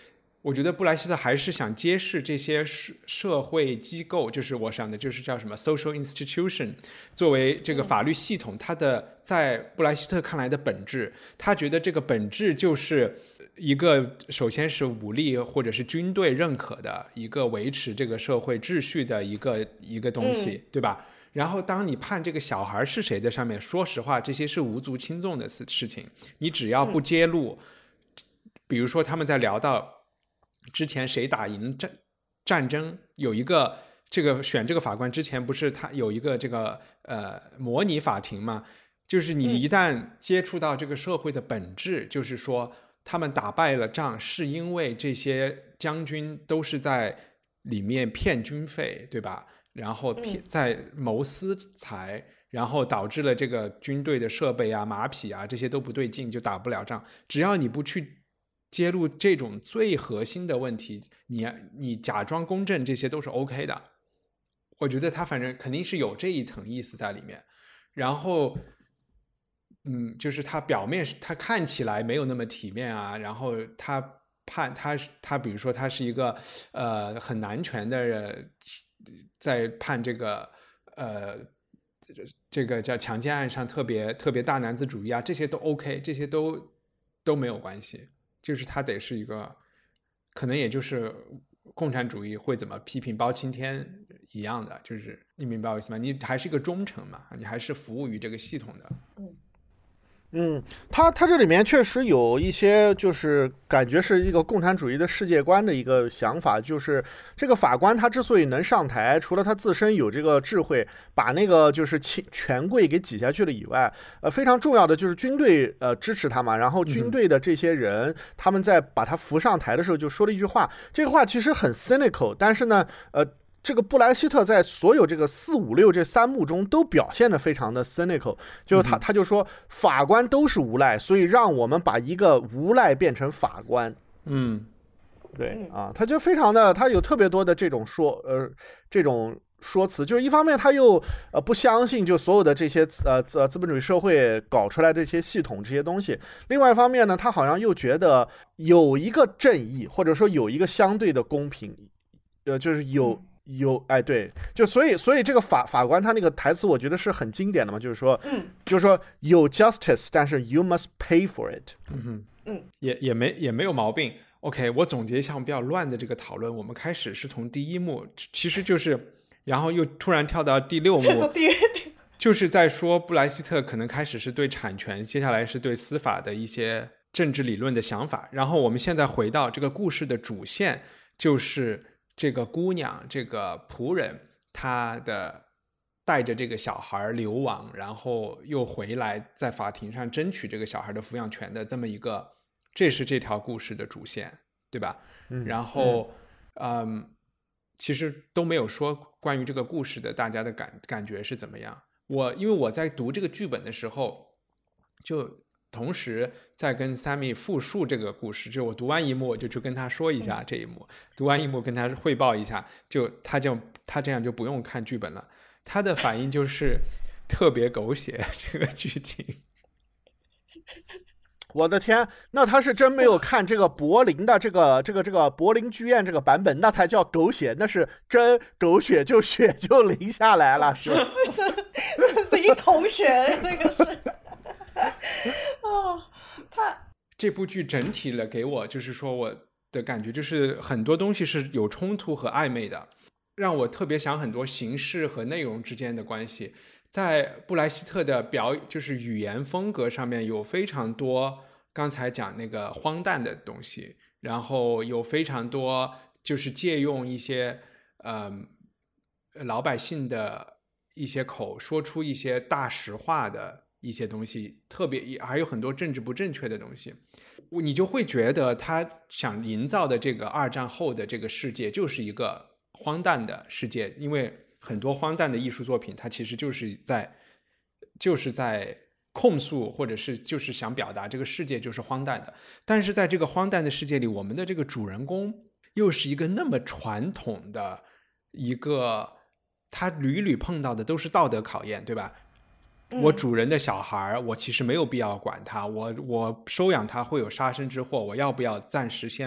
我觉得布莱希特还是想揭示这些社会机构，就是我想的就是叫什么 social institution 作为这个法律系统，它的在布莱希特看来的本质，他觉得这个本质就是一个首先是武力或者是军队认可的一个维持这个社会秩序的一个一个东西、嗯、对吧？然后当你判这个小孩是谁的上面，说实话这些是无足轻重的事情，你只要不揭露、嗯、比如说他们在聊到之前谁打赢战战争，有一个这个选这个法官之前不是他有一个这个呃模拟法庭嘛，就是你一旦接触到这个社会的本质、嗯、就是说他们打败了仗是因为这些将军都是在里面骗军费，对吧？然后骗在谋私财，然后导致了这个军队的设备啊马匹啊这些都不对劲，就打不了仗。只要你不去揭露这种最核心的问题，你你假装公正这些都是 OK 的。我觉得他反正肯定是有这一层意思在里面。然后嗯，就是他表面他看起来没有那么体面啊，然后他判他他比如说他是一个呃很男权的人，在判这个呃这个叫强奸案上特别特别大男子主义啊，这些都 OK， 这些都都没有关系。就是他得是一个可能也就是共产主义会怎么批评包青天一样的，就是你明白我意思吗？你还是一个忠诚嘛，你还是服务于这个系统的。 嗯嗯，他他这里面确实有一些就是感觉是一个共产主义的世界观的一个想法，就是这个法官他之所以能上台，除了他自身有这个智慧把那个就是权贵给挤下去了以外，呃，非常重要的就是军队呃支持他嘛，然后军队的这些人、嗯、他们在把他扶上台的时候就说了一句话，这个话其实很 cynical， 但是呢呃这个布莱希特在所有这个四五六这三幕中都表现得非常的 cynical， 就他他就说法官都是无赖，所以让我们把一个无赖变成法官。 嗯， 对啊，他就非常的他有特别多的这种说呃这种说辞，就是一方面他又呃不相信就所有的这些呃呃资本主义社会搞出来的这些系统这些东西，另外一方面呢，他好像又觉得有一个正义或者说有一个相对的公平，呃就是有。嗯有哎，对，就所以所以这个法法官他那个台词，我觉得是很经典的嘛，就是说， 嗯， 就是说有 justice， 但是 you must pay for it。 嗯哼， 嗯， 也也没也没有毛病。OK， 我总结一下我们比较乱的这个讨论，我们开始是从第一幕，其实就是，然后又突然跳到第六幕，就是在说布莱希特可能开始是对产权，接下来是对司法的一些政治理论的想法，然后我们现在回到这个故事的主线，就是。这个姑娘这个仆人她的带着这个小孩流亡，然后又回来在法庭上争取这个小孩的抚养权的这么一个，这是这条故事的主线，对吧？ 嗯、 然后 嗯, 嗯其实都没有说关于这个故事的大家的感感觉是怎么样。我因为我在读这个剧本的时候就同时在跟 Sammy 复述这个故事，就我读完一幕我就去跟他说一下这一幕、嗯、读完一幕跟他汇报一下，就他就他这样就不用看剧本了，他的反应就是特别狗血这个剧情。 我的天，那他是真没有看这个柏林的这个这个这个柏林剧院这个版本，那才叫狗血，那是真狗血，就血就淋下来了，是是一桶血，那个是。哦，他这部剧整体了给我就是说我的感觉就是很多东西是有冲突和暧昧的，让我特别想很多形式和内容之间的关系。在布莱希特的表就是语言风格上面有非常多刚才讲那个荒诞的东西，然后有非常多就是借用一些呃老百姓的一些口说出一些大实话的一些东西，特别还有很多政治不正确的东西，你就会觉得他想营造的这个二战后的这个世界就是一个荒诞的世界，因为很多荒诞的艺术作品它其实就是在就是在控诉或者是就是想表达这个世界就是荒诞的，但是在这个荒诞的世界里，我们的这个主人公又是一个那么传统的一个，他屡屡碰到的都是道德考验，对吧？我主人的小孩我其实没有必要管他，我我收养他会有杀身之祸，我要不要暂时先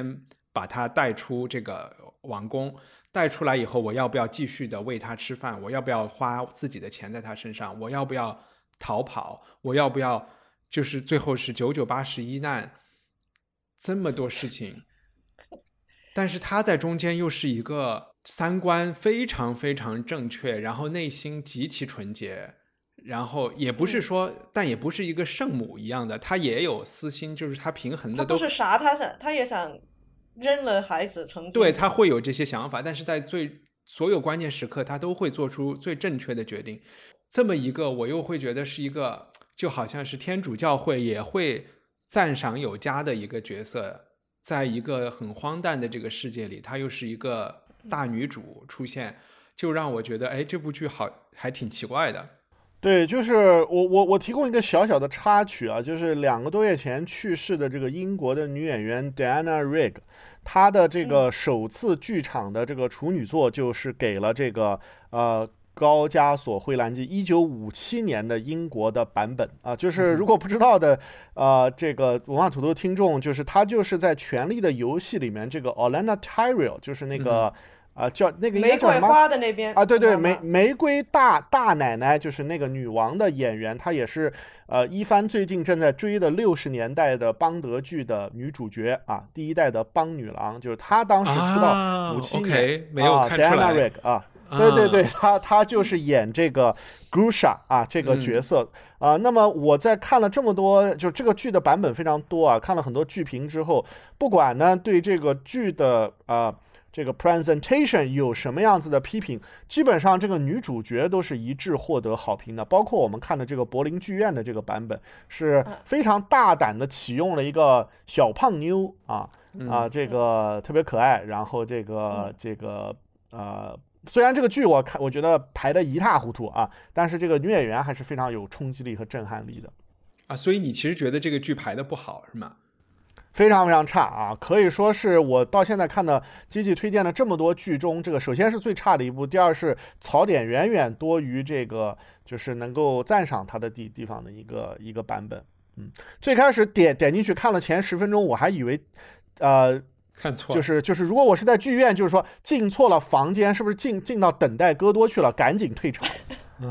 把他带出这个王宫，带出来以后，我要不要继续的喂他吃饭？我要不要花自己的钱在他身上？我要不要逃跑？我要不要就是最后是九九八十一难？这么多事情，但是他在中间又是一个三观非常非常正确，然后内心极其纯洁，然后也不是说、嗯、但也不是一个圣母一样的，他也有私心，就是他平衡的都他不是啥，他想他也想扔了孩子成精， 对，他会有这些想法，但是在最所有关键时刻他都会做出最正确的决定。这么一个我又会觉得是一个就好像是天主教会也会赞赏有加的一个角色，在一个很荒诞的这个世界里，她又是一个大女主出现，就让我觉得哎，这部剧好还挺奇怪的。 对，就是我我我提供一个小小的插曲啊，就是两个多月前去世的这个英国的女演员 Diana Rigg， 她的这个首次剧场的这个处女作就是给了这个呃高加索灰蓝记一九五七年的英国的版本啊，就是如果不知道的呃这个文化土豆听众，就是他就是在《权力的游戏》里面这个 Olenna Tyrell， 就是那个、嗯啊，叫那个应该叫什么？ 玫瑰花的那边啊，对对，玫玫瑰大大奶奶就是那个女王的演员，她也是呃一帆最近正在追的六十年代的邦德剧的女主角啊，第一代的邦女郎，就是她当时出道五七年，啊 okay， 没有看出来 Diana Rigg 啊，对对对，她她就是演这个 Grusha 啊这个角色、嗯、啊。那么我在看了这么多，就这个剧的版本非常多啊，看了很多剧评之后，不管呢对这个剧的啊。这个 presentation 有什么样子的批评，基本上这个女主角都是一致获得好评的，包括我们看的这个柏林剧院的这个版本是非常大胆的启用了一个小胖妞啊、嗯、啊，这个特别可爱，然后这个这个呃，虽然这个剧我看我觉得排得一塌糊涂啊，但是这个女演员还是非常有冲击力和震撼力的啊，所以你其实觉得这个剧排得不好是吗？ 非常非常差啊，可以说是我到现在看的机器推荐的这么多剧中，这个首先是最差的一部，第二是槽点远远多于这个就是能够赞赏它的地地方的一个一个版本。嗯，最开始点点进去看了前十分钟，我还以为呃看错， 就是就是如果我是在剧院，就是说进错了房间，是不是进进到等待戈多去了，赶紧退场。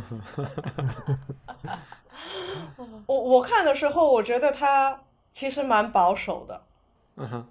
我我看的时候，我觉得他其实蛮保守的， 嗯哼，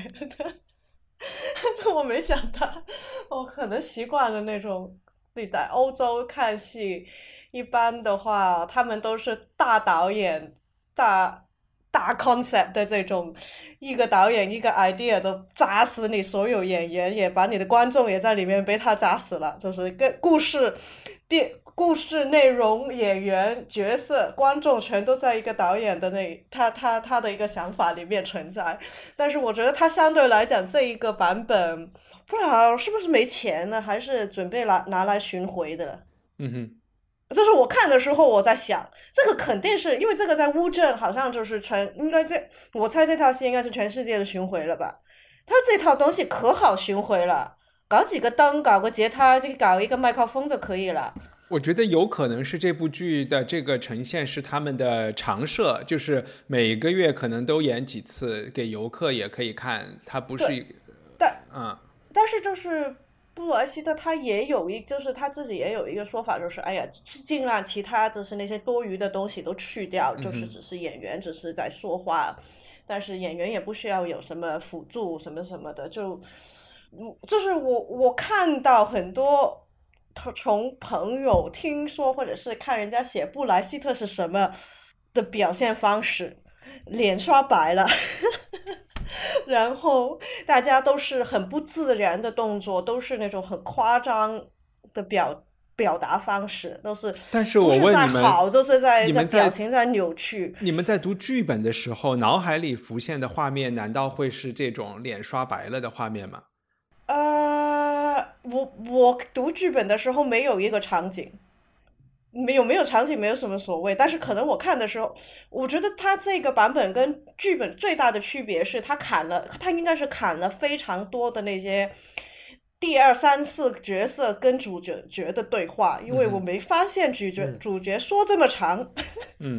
但我没想到，我可能习惯了那种对待欧洲看戏，一般的话他们都是大导演、大大 concept 的这种，一个导演一个 idea 都砸死你所有演员，也把你的观众也在里面被他砸死了，就是跟故事变。故事内容、演员、角色、观众全都在一个导演的那他他他的一个想法里面存在，但是我觉得他相对来讲这一个版本，不知道是不是没钱呢，还是准备拿拿来巡回的？ 嗯哼， 这是我看的时候我在想，这个肯定是因为这个在乌镇好像就是全应该这我猜这套戏应该是全世界的巡回了吧？他这套东西可好巡回了，搞几个灯，搞个吉他，搞一个麦克风就可以了。 我觉得有可能是这部剧的这个呈现是他们的常设，就是每个月可能都演几次，给游客也可以看。它不是， 但嗯， 但是就是布莱希特他也有一，就是他自己也有一个说法，就是哎呀，尽量其他就是那些多余的东西都去掉，就是只是演员只是在说话，嗯、但是演员也不需要有什么辅助什么什么的，就就是我我看到很多。从朋友听说或者是看人家写布莱希特是什么的表现方式，脸刷白了然后大家都是很不自然的动作，都是那种很夸张的表表达方式，都是但是我问你们好就是在你们在表情在扭曲。 你们在读剧本的时候脑海里浮现的画面难道会是这种脸刷白了的画面吗？ 呃，我我读剧本的时候没有一个场景，没有没有场景没有什么所谓，但是可能我看的时候，我觉得他这个版本跟剧本最大的区别是他砍了，他应该是砍了非常多的那些第二三四角色跟主角角的对话，因为我没发现主角、嗯、主角说这么长。 嗯，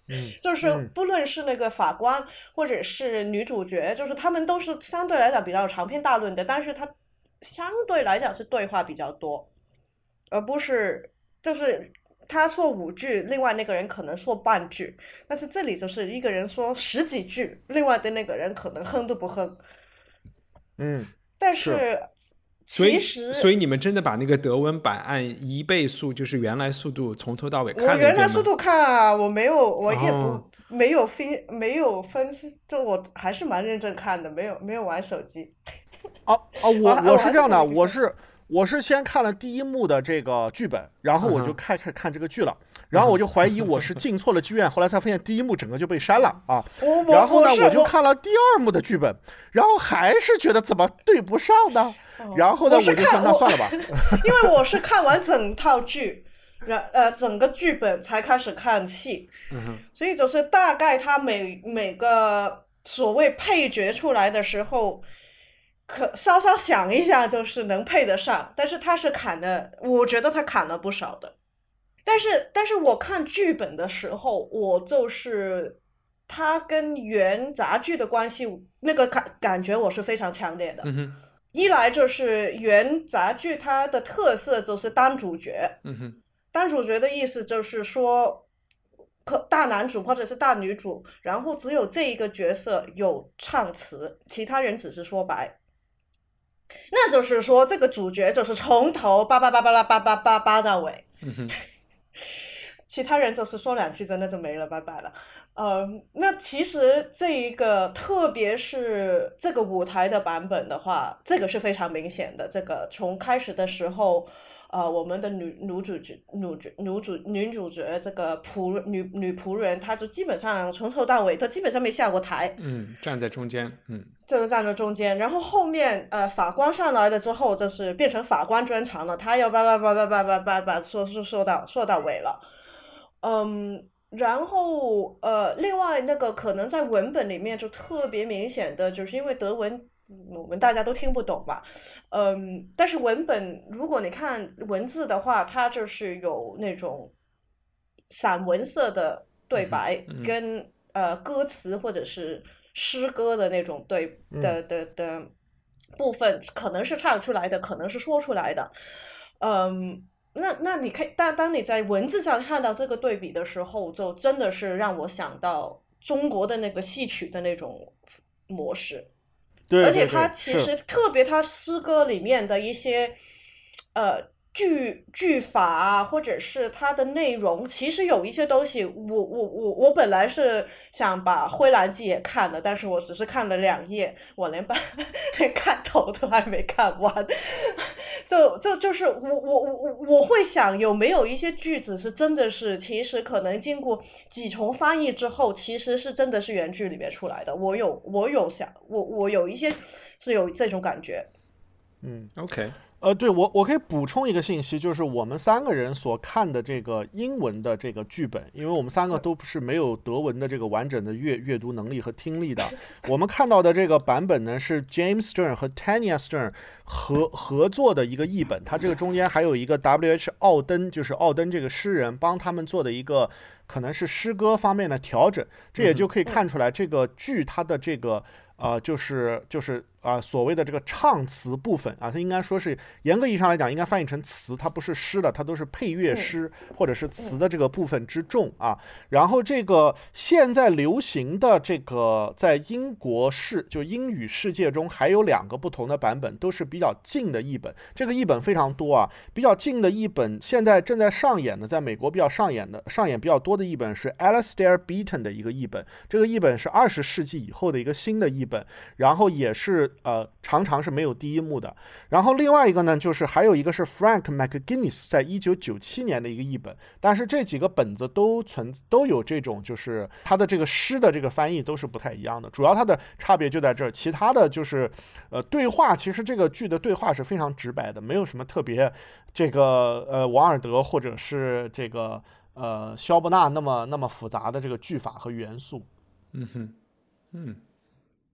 嗯， 就是不论是那个法官或者是女主角，就是他们都是相对来讲比较长篇大论的，但是他相对来讲是对话比较多，而不是就是他说五句，另外那个人可能说半句，但是这里就是一个人说十几句，另外的那个人可能哼都不哼。 嗯， 但是所以其实所以你们真的把那个德文版按一倍速，就是原来速度从头到尾看了一我遍吗？ 原来速度看啊，我没有，我也不、 哦没有分没有分析，就我还是蛮认真看的，没有没有玩手机。 哦哦，我我我是这样的， 我还是我是我是先看了第一幕的这个剧本，然后我就嗯哼看看看这个剧了，然后我就怀疑我是进错了剧院，后来才发现第一幕整个就被删了啊。 我我然后呢， 我是我就看了第二幕的剧本，然后还是觉得怎么对不上呢？然后呢， 我是我就说看我那算了吧。 因为我是看完整套剧，然呃整个剧本才开始看戏， 嗯哼， 所以就是大概他每每个所谓配角出来的时候，可稍稍想一下就是能配得上，但是他是砍的，我觉得他砍了不少的。但是但是我看剧本的时候，我就是他跟原杂剧的关系，那个感感觉我是非常强烈的。 嗯哼， 一来就是原杂剧它的特色就是单主角， 嗯哼， 单主角的意思就是说，可大男主或者是大女主，然后只有这一个角色有唱词，其他人只是说白。那就是说，这个主角就是从头叭叭叭叭叭叭叭叭到尾， 嗯哼， 其他人就是说两句真的就没了，拜拜了。呃，那其实这一个，特别是这个舞台的版本的话，这个是非常明显的。这个从开始的时候，呃，我们的女女主角、女主、女主、女主角这个仆女女仆人，她就基本上从头到尾，她基本上没下过台， 嗯，站在中间，嗯， 就是站在中间。然后后面呃，法官上来了之后，就是变成法官专场了，他要叭叭叭叭叭叭叭叭说说说到说到尾了，嗯。然后，呃，另外那个可能在文本里面就特别明显的，就是因为德文我们大家都听不懂吧，嗯，但是文本如果你看文字的话，它就是有那种散文色的对白嗯嗯跟呃歌词或者是诗歌的那种对的的的部分，可能是唱出来的，可能是说出来的，嗯。那那你看，当当你在文字上看到这个对比的时候，就真的是让我想到中国的那个戏曲的那种模式。 对， 而且对对它其实是特别，它诗歌里面的一些呃句句法啊，或者是它的内容，其实有一些东西，我我我我本来是想把《灰蓝记》也看了，但是我只是看了两页，我连把看头都还没看完。就就就是我我我我会想有没有一些句子是真的是其实可能经过几重翻译之后，其实是真的是原句里面出来的。我有我有想我我有一些是有这种感觉。 嗯 ，OK， 呃，对我我可以补充一个信息，就是我们三个人所看的这个英文的这个剧本，因为我们三个都是没有德文的这个完整的阅阅读能力和听力的，我们看到的这个版本呢是 James Stern 和 Tanya Stern 合合作的一个译本，它这个中间还有一个 W H 奥登，就是奥登这个诗人帮他们做的一个可能是诗歌方面的调整，这也就可以看出来这个剧它的这个呃就是就是啊、呃、所谓的这个唱词部分啊，它应该说是严格意义上来讲应该翻译成词，它不是诗的，它都是配乐诗或者是词的这个部分之重啊。然后这个现在流行的这个在英国世就英语世界中还有两个不同的版本，都是比较近的译本，这个译本非常多啊，比较近的译本现在正在上演的，在美国比较上演的上演比较多的译本是 Alastair Beaton 的一个译本，这个译本是二十世纪以后的一个新的译本，然后也是呃常常是没有第一幕的。然后另外一个呢，就是还有一个是 Frank McGuinness 在一九九七年的一个译本，但是这几个本子都存都有这种就是它的这个诗的这个翻译都是不太一样的，主要它的差别就在这儿，其他的就是呃对话，其实这个剧的对话是非常直白的，没有什么特别这个呃王尔德或者是这个呃肖伯纳那么那么复杂的这个句法和元素。 嗯哼，嗯。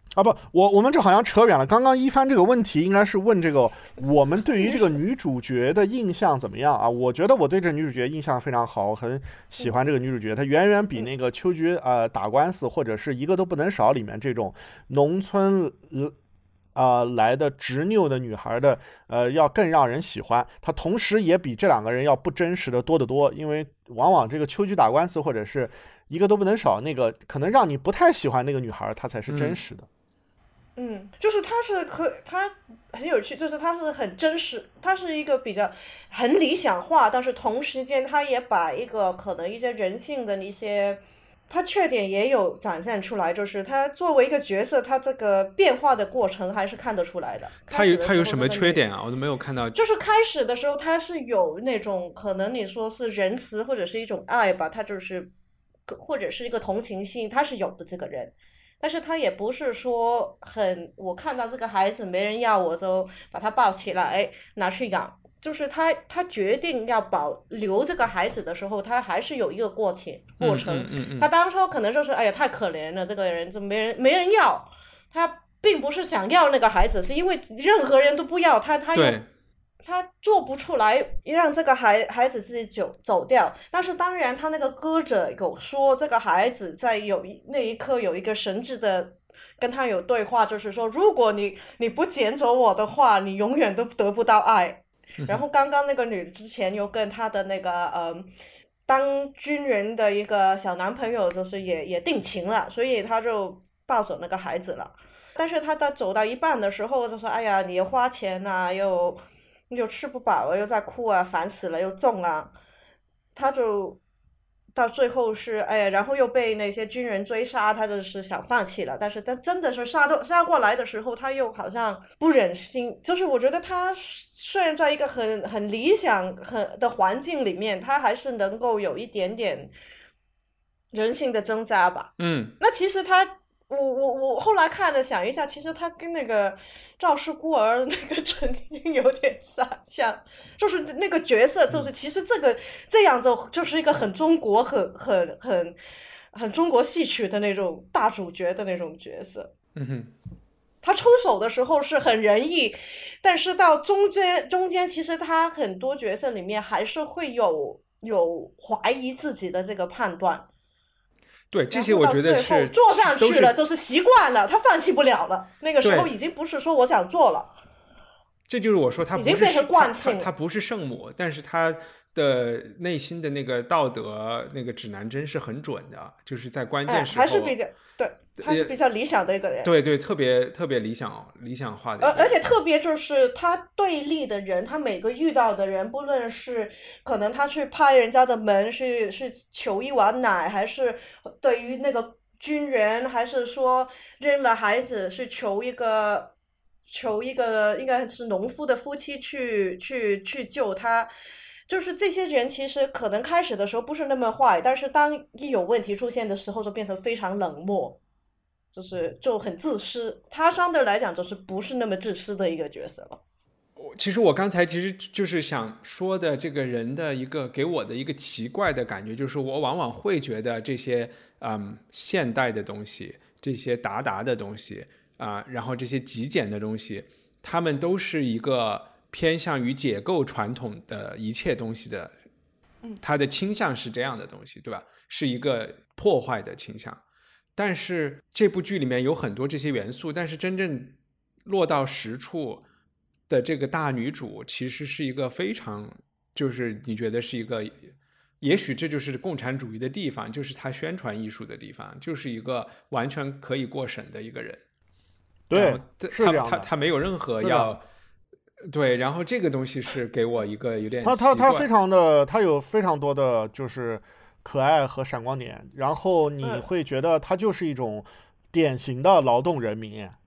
啊不，我我们这好像扯远了。刚刚一帆这个问题应该是问这个我们对于这个女主角的印象怎么样啊？我觉得我对这女主角印象非常好，我很喜欢这个女主角，她远远比那个秋菊呃打官司或者是一个都不能少里面这种农村啊、呃、来的执拗的女孩的呃要更让人喜欢。她同时也比这两个人要不真实的多得多，因为往往这个秋菊打官司或者是一个都不能少，那个可能让你不太喜欢那个女孩，她才是真实的。 嗯嗯，就是他是可他很有趣，就是他是很真实，他是一个比较很理想化，但是同时间他也把一个可能一些人性的一些他缺点也有展现出来，就是他作为一个角色，他这个变化的过程还是看得出来的。 他有他有什么缺点啊？我都没有看到。 就是开始的时候他是有那种可能你说是仁慈或者是一种爱吧，他就是或者是一个同情心，他是有的这个人。但是他也不是说很，我看到这个孩子没人要，我就把他抱起来拿去养。就是他他决定要保留这个孩子的时候，他还是有一个过程过程。 嗯嗯嗯、 他当初可能就是哎呀太可怜了，这个人就没人没人要。他并不是想要那个孩子，是因为任何人都不要他，他有。他做不出来让这个孩孩子自己走走掉，但是当然他那个歌者有说这个孩子在有一那一刻有一个神智的跟他有对话，就是说如果你你不捡走我的话，你永远都得不到爱。然后刚刚那个女之前又跟他的那个嗯当军人的一个小男朋友就是也也定情了，所以他就抱走那个孩子了。但是他到走到一半的时候就说哎呀你花钱啊又又吃不饱啊，又在哭啊，烦死了，又重啊，他就到最后是哎呀，然后又被那些军人追杀，他就是想放弃了。但是他真的是杀都杀过来的时候，他又好像不忍心。就是我觉得他虽然在一个很很理想很的环境里面，他还是能够有一点点人性的挣扎吧。 嗯， 那其实他。我我我后来看了想一下，其实他跟那个赵氏孤儿那个陈英有点像，就是那个角色，就是其实这个这样就就是一个很中国、很很很很中国戏曲的那种大主角的那种角色。 嗯哼， 他出手的时候是很仁义，但是到中间中间，其实他很多角色里面还是会有有怀疑自己的这个判断。 对，这些我觉得是做上去了，就是习惯了，他放弃不了了。那个时候已经不是说我想做了， 这就是我说他不是已经变成惯性他，他不是圣母，但是他的内心的那个道德那个指南针是很准的，就是在关键时候、 哎、还是比较对，还是比较理想的一个人。 对对，特别特别理想理想化的。 而而且特别就是他对立的人，他每个遇到的人，不论是可能他去拍人家的门，是是求一碗奶，还是对于那个军人，还是说扔了孩子是求一个求一个应该是农夫的夫妻去去去救他。就是这些人其实可能开始的时候不是那么坏，但是当一有问题出现的时候就变成非常冷漠，就是就很自私。他相对来讲就是不是那么自私的一个角色了。 其实我刚才其实就是想说的，这个人的一个给我的一个奇怪的感觉，就是我往往会觉得这些嗯现代的东西，这些达达的东西啊、呃，然后这些极简的东西，他们都是一个偏向于解构传统的一切东西的，它的倾向是这样的东西，对吧？是一个破坏的倾向。但是这部剧里面有很多这些元素，但是真正落到实处的这个大女主，其实是一个非常，就是你觉得是一个，也许这就是共产主义的地方，就是他宣传艺术的地方，就是一个完全可以过审的一个人。 对， 是这样的。他他他没有任何要。对，然后这个东西是给我一个有点他他他非常的，他有非常多的就是可爱和闪光点，然后你会觉得他就是一种典型的劳动人民，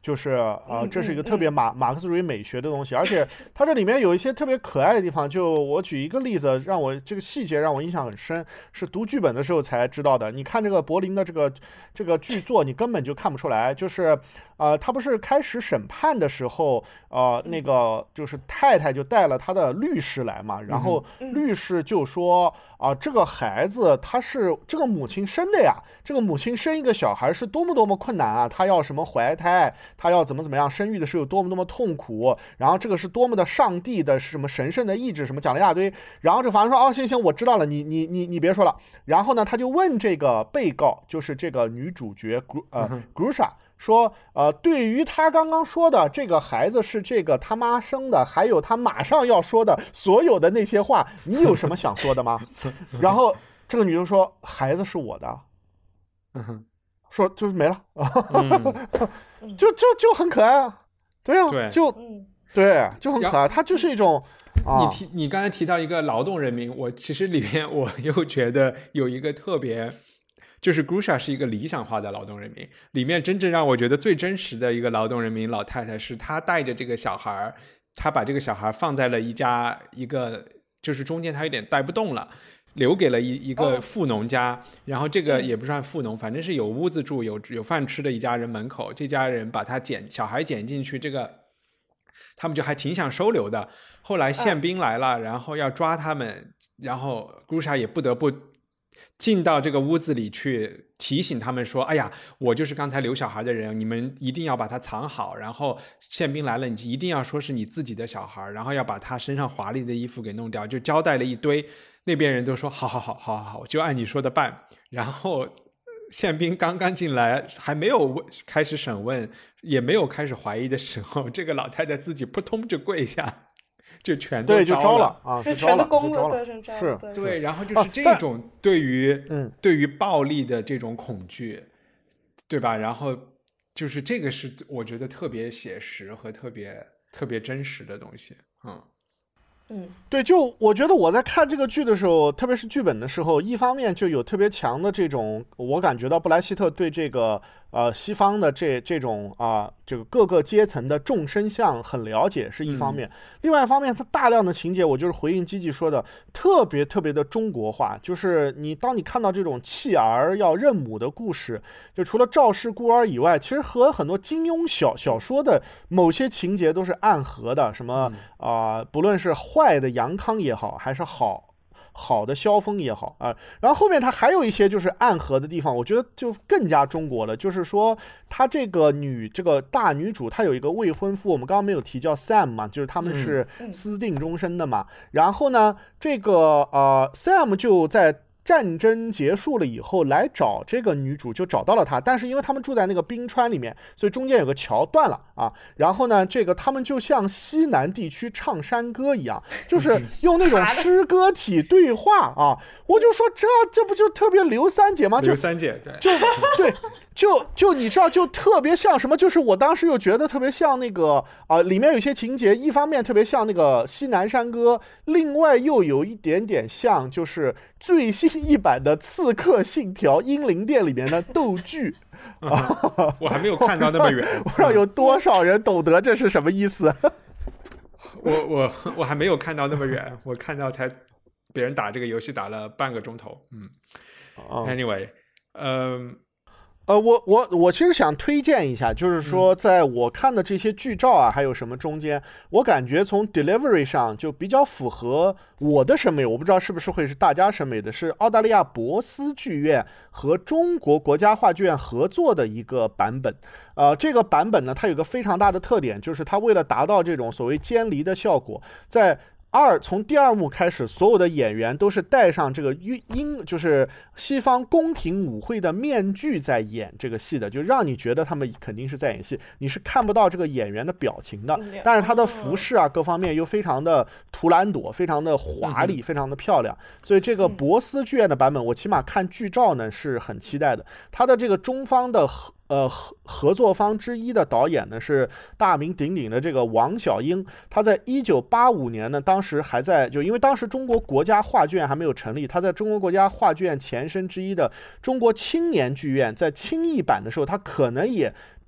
就是啊、呃，这是一个特别马马克思主义美学的东西，而且它这里面有一些特别可爱的地方。就我举一个例子，让我这个细节让我印象很深，是读剧本的时候才知道的。你看这个柏林的这个这个剧作，你根本就看不出来。就是呃，他不是开始审判的时候，呃，那个就是太太就带了他的律师来嘛，然后律师就说啊、呃，这个孩子他是这个母亲生的呀，这个母亲生一个小孩是多么多么困难啊，他要什么怀胎。他要怎么怎么样，生育的时候有多么多么痛苦，然后这个是多么的上帝的什么神圣的意志，什么讲了一大堆。然后这法官说：“哦，行行，我知道了，你你你你别说了。”然后呢，他就问这个被告，就是这个女主角呃 Grusha 说：“呃，对于他刚刚说的这个孩子是这个他妈生的，还有他马上要说的所有的那些话，你有什么想说的吗？”然后这个女生说：“孩子是我的。”说就是没了，嗯、就就就很可爱啊，对啊， 对就对，就很可爱。它就是一种，啊、 你提你刚才提到一个劳动人民，我其实里面我又觉得有一个特别，就是 Grusha 是一个理想化的劳动人民，里面真正让我觉得最真实的一个劳动人民老太太是她带着这个小孩，她把这个小孩放在了一家一个，就是中间她有点带不动了。留给了一一个富农家，然后这个也不算富农，反正是有屋子住、有有饭吃的一家人门口，这家人把他捡小孩捡进去，这个他们就还挺想收留的。后来宪兵来了，然后要抓他们，然后 Grusha 也不得不进到这个屋子里去提醒他们说：“哎呀，我就是刚才留小孩的人，你们一定要把他藏好。然后宪兵来了，你一定要说是你自己的小孩，然后要把他身上华丽的衣服给弄掉。”就交代了一堆。那边人都说好好好好好好，就按你说的办。然后宪兵刚刚进来，还没有开始审问，也没有开始怀疑的时候，这个老太太自己扑通就跪下，就全都对就招了啊， 就全都攻了， 是对，然后就是这种对于、啊、 嗯对于暴力的这种恐惧，对吧？然后就是这个是我觉得特别写实和特别特别真实的东西，嗯。 嗯， 对，就我觉得我在看这个剧的时候，特别是剧本的时候，一方面就有特别强的这种，我感觉到布莱希特对这个呃西方的这这种啊、呃、这个各个阶层的众生相很了解是一方面，嗯、另外一方面，他大量的情节，我就是回应基基说的，特别特别的中国化，就是你当你看到这种弃儿要认母的故事，就除了赵氏孤儿以外，其实和很多金庸小小说的某些情节都是暗合的，什么啊、呃，不论是坏的杨康也好，还是好好的萧峰也好啊、呃，然后后面他还有一些就是暗合的地方，我觉得就更加中国了。就是说，他这个女这个大女主，她有一个未婚夫，我们刚刚没有提叫 Sam 嘛，就是他们是私定终身的嘛。嗯、然后呢，这个呃 Sam 就在战争结束了以后来找这个女主，就找到了她，但是因为他们住在那个冰川里面，所以中间有个桥断了啊。然后呢，这个他们就像西南地区唱山歌一样，就是用那种诗歌体对话啊。我就说这这不就特别刘三姐吗？就刘三姐，对， 就对。就就你知道，就特别像什么？就是我当时又觉得特别像那个啊、呃，里面有些情节，一方面特别像那个西南山歌，另外又有一点点像，就是最新一版的《刺客信条：英灵殿》里面的斗剧。 啊，我还没有看到那么远， 我不知道有多少人懂得这是什么意思。 我我我还没有看到那么远，我看到才别人打这个游戏打了半个钟头。嗯、oh.，anyway， 嗯。 呃，我我我其实想推荐一下，就是说，在我看的这些剧照啊，还有什么中间，我感觉从 delivery 上就比较符合我的审美，我不知道是不是会是大家审美的，是澳大利亚博斯剧院和中国国家话剧院合作的一个版本。呃，这个版本呢，它有个非常大的特点，就是它为了达到这种所谓监离的效果，在二从第二幕开始，所有的演员都是戴上这个英就是西方宫廷舞会的面具在演这个戏的，就让你觉得他们肯定是在演戏，你是看不到这个演员的表情的。但是他的服饰啊各方面又非常的图兰朵，非常的华丽，非常的漂亮。所以这个博斯剧院的版本，我起码看剧照呢是很期待的。他的这个中方的呃合合作方之一的导演呢是大名鼎鼎的这个王小英，他在一九八五年呢，当时还在就因为当时中国国家话剧院还没有成立，他在中国国家话剧院前身之一的中国青年剧院，在青艺版的时候，他可能也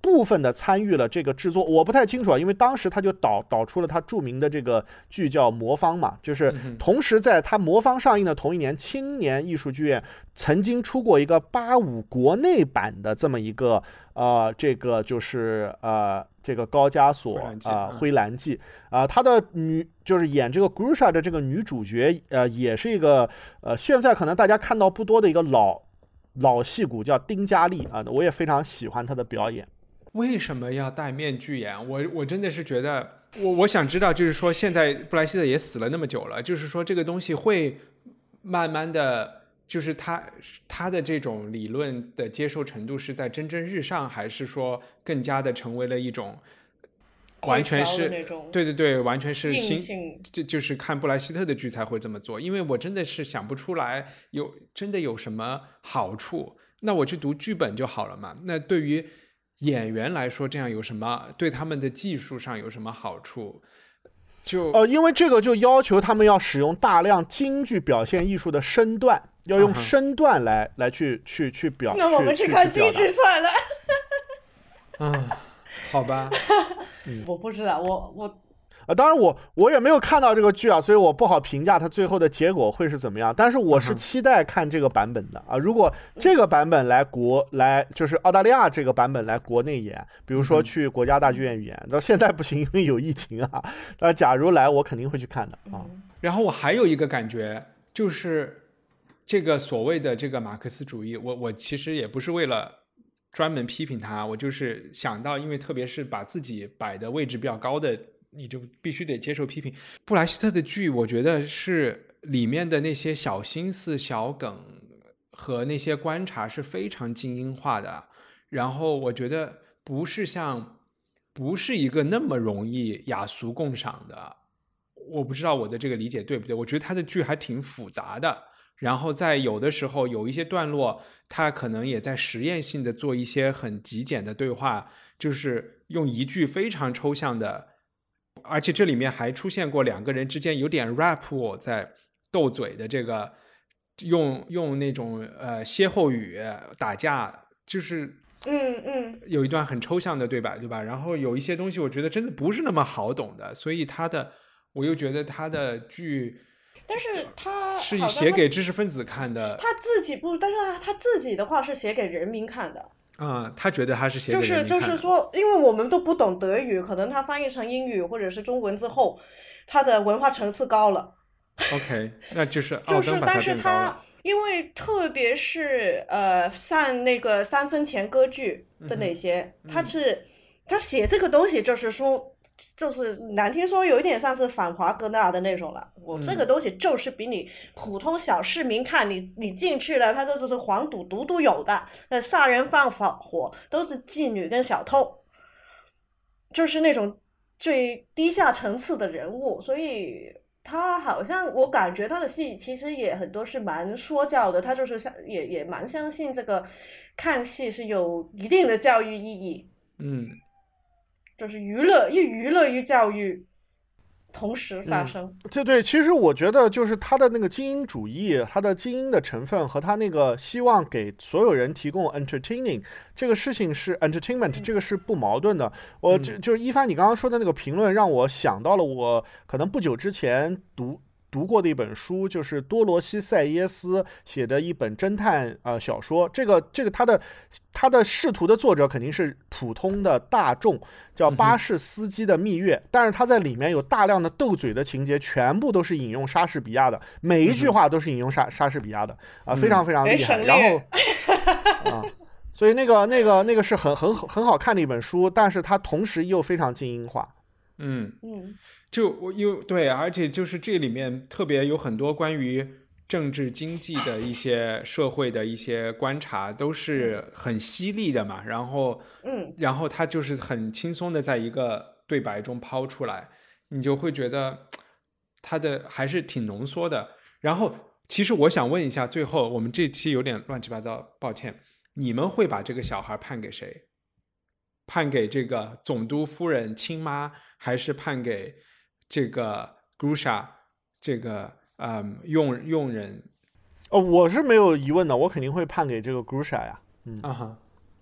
部分的参与了这个制作，我不太清楚啊，因为当时他就导导出了他著名的这个剧叫《魔方》嘛，就是同时在他《魔方》上映的同一年，青年艺术剧院曾经出过一个八五国内版的这么一个呃，这个就是呃这个高加索啊、呃、灰蓝记啊、呃，他的女就是演这个 Grusha 的这个女主角呃也是一个呃现在可能大家看到不多的一个老老戏骨叫丁嘉丽啊、呃，我也非常喜欢她的表演。 为什么要戴面具演？我我真的是觉得，我我想知道，就是说现在布莱希特也死了那么久了，就是说这个东西会慢慢的，就是他他的这种理论的接受程度是在蒸蒸日上，还是说更加的成为了一种完全是对对对，完全是新，就就是看布莱希特的剧才会这么做，因为我真的是想不出来有真的有什么好处，那我去读剧本就好了嘛。那对于演员来说，这样有什么对他们的技术上有什么好处？就呃，因为这个就要求他们要使用大量京剧表现艺术的身段，要用身段来、uh-huh. 来去去去表。 那我们去看京剧算了。 嗯，好吧。 我不知道，我我。 啊，当然我我也没有看到这个剧啊，所以我不好评价它最后的结果会是怎么样。但是我是期待看这个版本的啊。如果这个版本来国来就是澳大利亚这个版本来国内演，比如说去国家大剧院演，到现在不行，因为有疫情啊。那假如来，我肯定会去看的啊。 然后我还有一个感觉，就是这个所谓的这个马克思主义，我我其实也不是为了专门批评他，我就是想到，因为特别是把自己摆的位置比较高的。你就必须得接受批评。布莱希特的剧，我觉得是里面的那些小心思、小梗和那些观察是非常精英化的。然后我觉得不是像，不是一个那么容易雅俗共赏的。我不知道我的这个理解对不对？我觉得他的剧还挺复杂的。然后在有的时候有一些段落，他可能也在实验性的做一些很极简的对话，就是用一句非常抽象的。而且这里面还出现过两个人之间有点 rap 在斗嘴的这个，用用那种呃歇后语打架，就是嗯嗯， 有一段很抽象的对白，对吧？然后有一些东西我觉得真的不是那么好懂的，所以他的我又觉得他的剧， 但是他是写给知识分子看的， 他自己不，但是他自己的话是写给人民看的。 嗯，他觉得他是写给人民看的， 就是就是说，因为我们都不懂德语，可能他翻译成英语或者是中文之后，他的文化层次高了。 OK， 那就是就是，但是他因为特别是呃，像那个三分钱歌剧的那些，嗯、他是他写这个东西，就是说。就是难听说有一点像是反华格纳的那种了，我这个东西就是比你普通小市民看，你你进去了，他这就是黄赌毒都有的，那杀人放火都是妓女跟小偷，就是那种最低下层次的人物，所以他好像我感觉他的戏其实也很多是蛮说教的，他就是像也也蛮相信这个看戏是有一定的教育意义， 嗯。 就是娱乐，一娱乐与教育同时发生。 嗯、对对，其实我觉得就是他的那个精英主义，他的精英的成分和他那个希望给所有人提供 entertaining 这个事情是 entertainment，、嗯、这个是不矛盾的。我就就是一帆你刚刚说的那个评论，让我想到了我可能不久之前读。读过的一本书，就是多罗西·塞耶斯写的一本侦探呃小说。这个这个他的他的仕途的作者肯定是普通的大众，叫巴士司机的蜜月、嗯、但是他在里面有大量的斗嘴的情节，全部都是引用莎士比亚的，每一句话都是引用莎莎士比亚的啊、呃，非常非常厉害。 嗯、 然后啊，所以那个那个那个是很很很好看的一本书，但是它同时又非常精英化。 嗯嗯。 就我又对，而且就是这里面特别有很多关于政治经济的一些社会的一些观察，都是很犀利的嘛。然后， 嗯， 然后他就是很轻松的在一个对白中抛出来，你就会觉得他的还是挺浓缩的。然后，其实我想问一下，最后我们这期有点乱七八糟，抱歉，你们会把这个小孩判给谁？判给这个总督夫人亲妈，还是判给？这个 Grusha 这个嗯佣佣人， 哦，我是没有疑问的，我肯定会判给这个 Grusha 呀。嗯啊哈，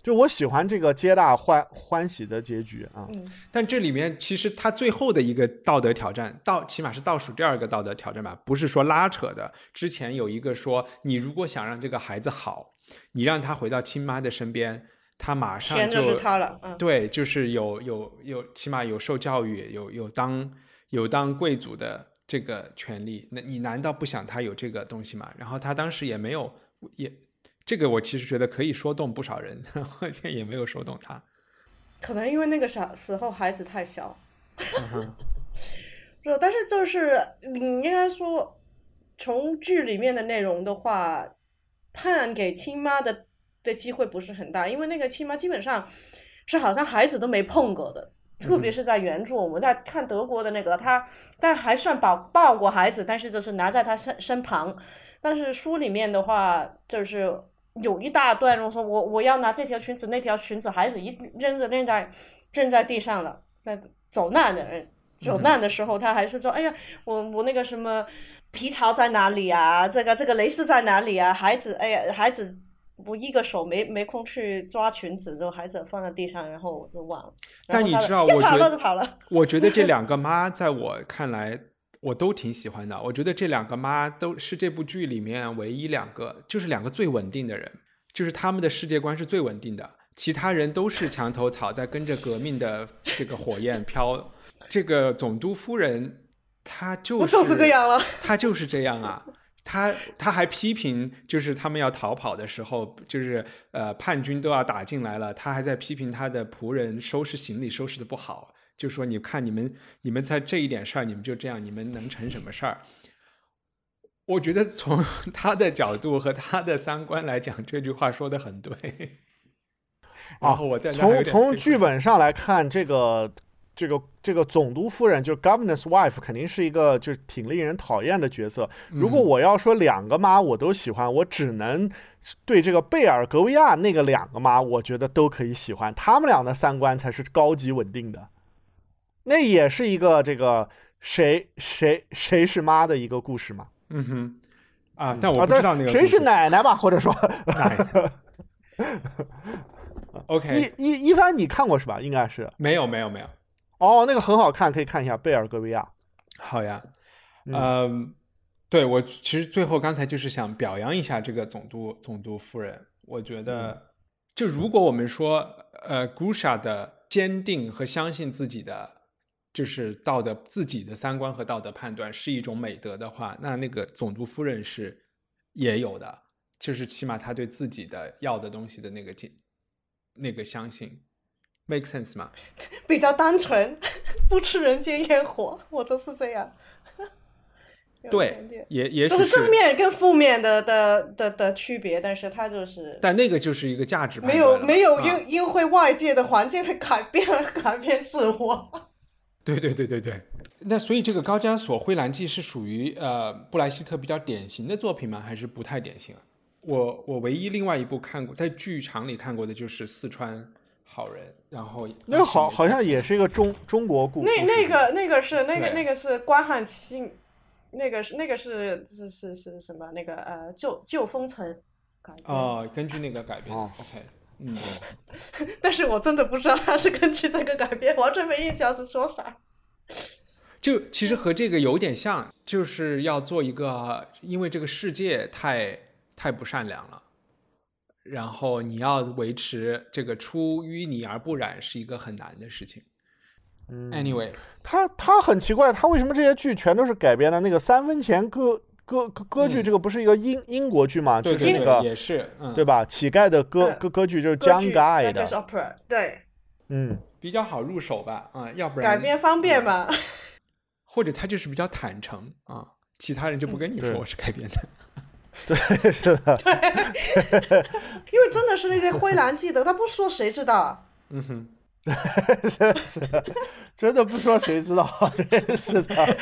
就我喜欢这个皆大欢欢喜的结局啊。 嗯， 但这里面其实他最后的一个道德挑战，到起码是倒数第二个道德挑战吧，不是说拉扯的。之前有一个说，你如果想让这个孩子好，你让他回到亲妈的身边，他马上就天就是他了。嗯， 对，就是有有有，起码有受教育，有有当有当贵族的这个权利。那你难道不想他有这个东西吗？然后他当时也没有也。这个我其实觉得可以说动不少人，然后也没有说动他。 可能因为那个时候孩子太小。 嗯、 但是就是你应该说，从剧里面的内容的话，判给亲妈的的机会不是很大，因为那个亲妈基本上是好像孩子都没碰过的，特别是在原著，我们在看德国的那个，他但还算抱抱过孩子，但是就是拿在他身身旁。但是书里面的话，就是有一大段我说我我要拿这条裙子那条裙子，孩子一扔着扔在扔在地上了，在走难的人走难的时候，他还是说，哎呀，我我那个什么皮草在哪里啊？这个这个蕾丝在哪里啊？孩子，哎呀，孩子我一个手没没空去抓裙子，就孩子放在地上，然后我就忘了。 但你知道，我觉得跑了， 我觉得这两个妈在我看来。我都挺喜欢的，我觉得这两个妈都是这部剧里面唯一两个，就是两个最稳定的人，就是他们的世界观是最稳定的，其他人都是墙头草，在跟着革命的这个火焰飘。这个总督夫人，她就是就是这样了， 她就是这样啊。他他还批评，就是他们要逃跑的时候，就是呃叛军都要打进来了，他还在批评他的仆人收拾行李收拾的不好。就说你看你们你们在这一点事儿你们就这样，你们能成什么事儿？我觉得从他的角度和他的三观来讲，这句话说的很对。然后我在从从剧本上来看，这个这个这个总督夫人就是 Governor's wife 肯定是一个就是挺令人讨厌的角色。如果我要说两个妈我都喜欢，我只能对这个贝尔格维亚那个两个妈，我觉得都可以喜欢，他们俩的三观才是高级稳定的。那也是一个这个谁谁谁是妈的一个故事嘛。 嗯哼，啊，但我不知道那个、 啊、谁是奶奶吧，或者说奶奶。OK， 一一一帆你看过是吧？应该是没有没有没有。 哦，那个很好看，可以看一下贝尔格维亚。 好呀，嗯、呃，对我其实最后刚才就是想表扬一下这个总督总督夫人，我觉得、嗯、就如果我们说呃 Grusha 的坚定和相信自己的。就是道德自己的三观和道德判断是一种美德的话，那那个总督夫人是也有的，就是起码他对自己的要的东西的那个那个相信 make sense 吗？ 比较单纯，不吃人间烟火，我都是这样。 对，也也许就是正面跟负面的的的的区别，但是它就是， 但那个就是一个价值判断没有没有因、 啊、 因为外界的环境的改变而改变自我。 对对对对对，那所以这个高加索灰蓝记是属于呃布莱希特比较典型的作品吗？还是不太典型啊？我我唯一另外一部看过在剧场里看过的就是四川好人，然后那个好好像也是一个中中国故事。 那那个那个是那个那个是关汉卿，那个是那个是是是是什么那个呃旧旧风尘改编哦，根据那个改编、哦、OK。嗯， 但是我真的不知道他是根据这个改编，完全没印象是说啥。 就其实和这个有点像，就是要做一个，因为这个世界太太不善良了，然后你要维持这个出淤泥而不染是一个很难的事情。 嗯 Anyway， 他他很奇怪，他为什么这些剧全都是改编的？那个三分钱歌。歌歌剧这个不是一个英、嗯、英国剧吗？ 对就是那个也是、嗯、 对吧？乞丐的歌歌歌剧就是江盖的， 对， 嗯， 比较好入手吧，啊、嗯，要不然改编方便吧、嗯， 或者他就是比较坦诚啊，其他人就不跟你说我是改编的， 嗯、对，是的， 对，因为真的是那些灰蓝记的，他不说谁知道？ 嗯哼。 是是，真的不说谁知道，真是的。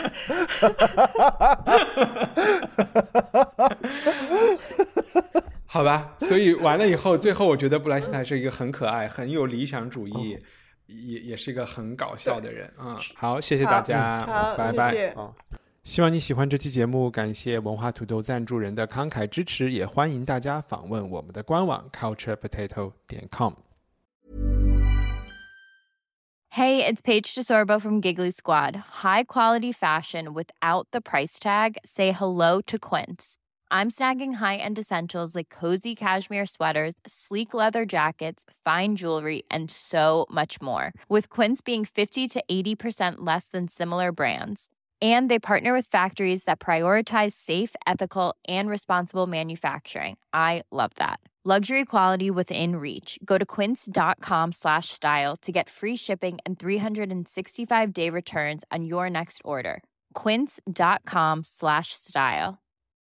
好吧，所以完了以后，最后我觉得布莱希特是一个很可爱、很有理想主义，嗯、也也是一个很搞笑的人啊、嗯。好，谢谢大家， 好， 拜拜。 谢谢希望你喜欢这期节目，感谢文化土豆赞助人的慷慨支持，也欢迎大家访问我们的官网 culture potato 点 com。 Hey, it's Paige DeSorbo from Giggly Squad. High quality fashion without the price tag. Say hello to Quince. I'm snagging high-end essentials like cozy cashmere sweaters, sleek leather jackets, fine jewelry, and so much more. With Quince being fifty to eighty percent less than similar brands. And they partner with factories that prioritize safe, ethical, and responsible manufacturing. I love that. Luxury quality within reach. Go to quince.com slash style to get free shipping and three sixty-five day returns on your next order. Quince.com slash style.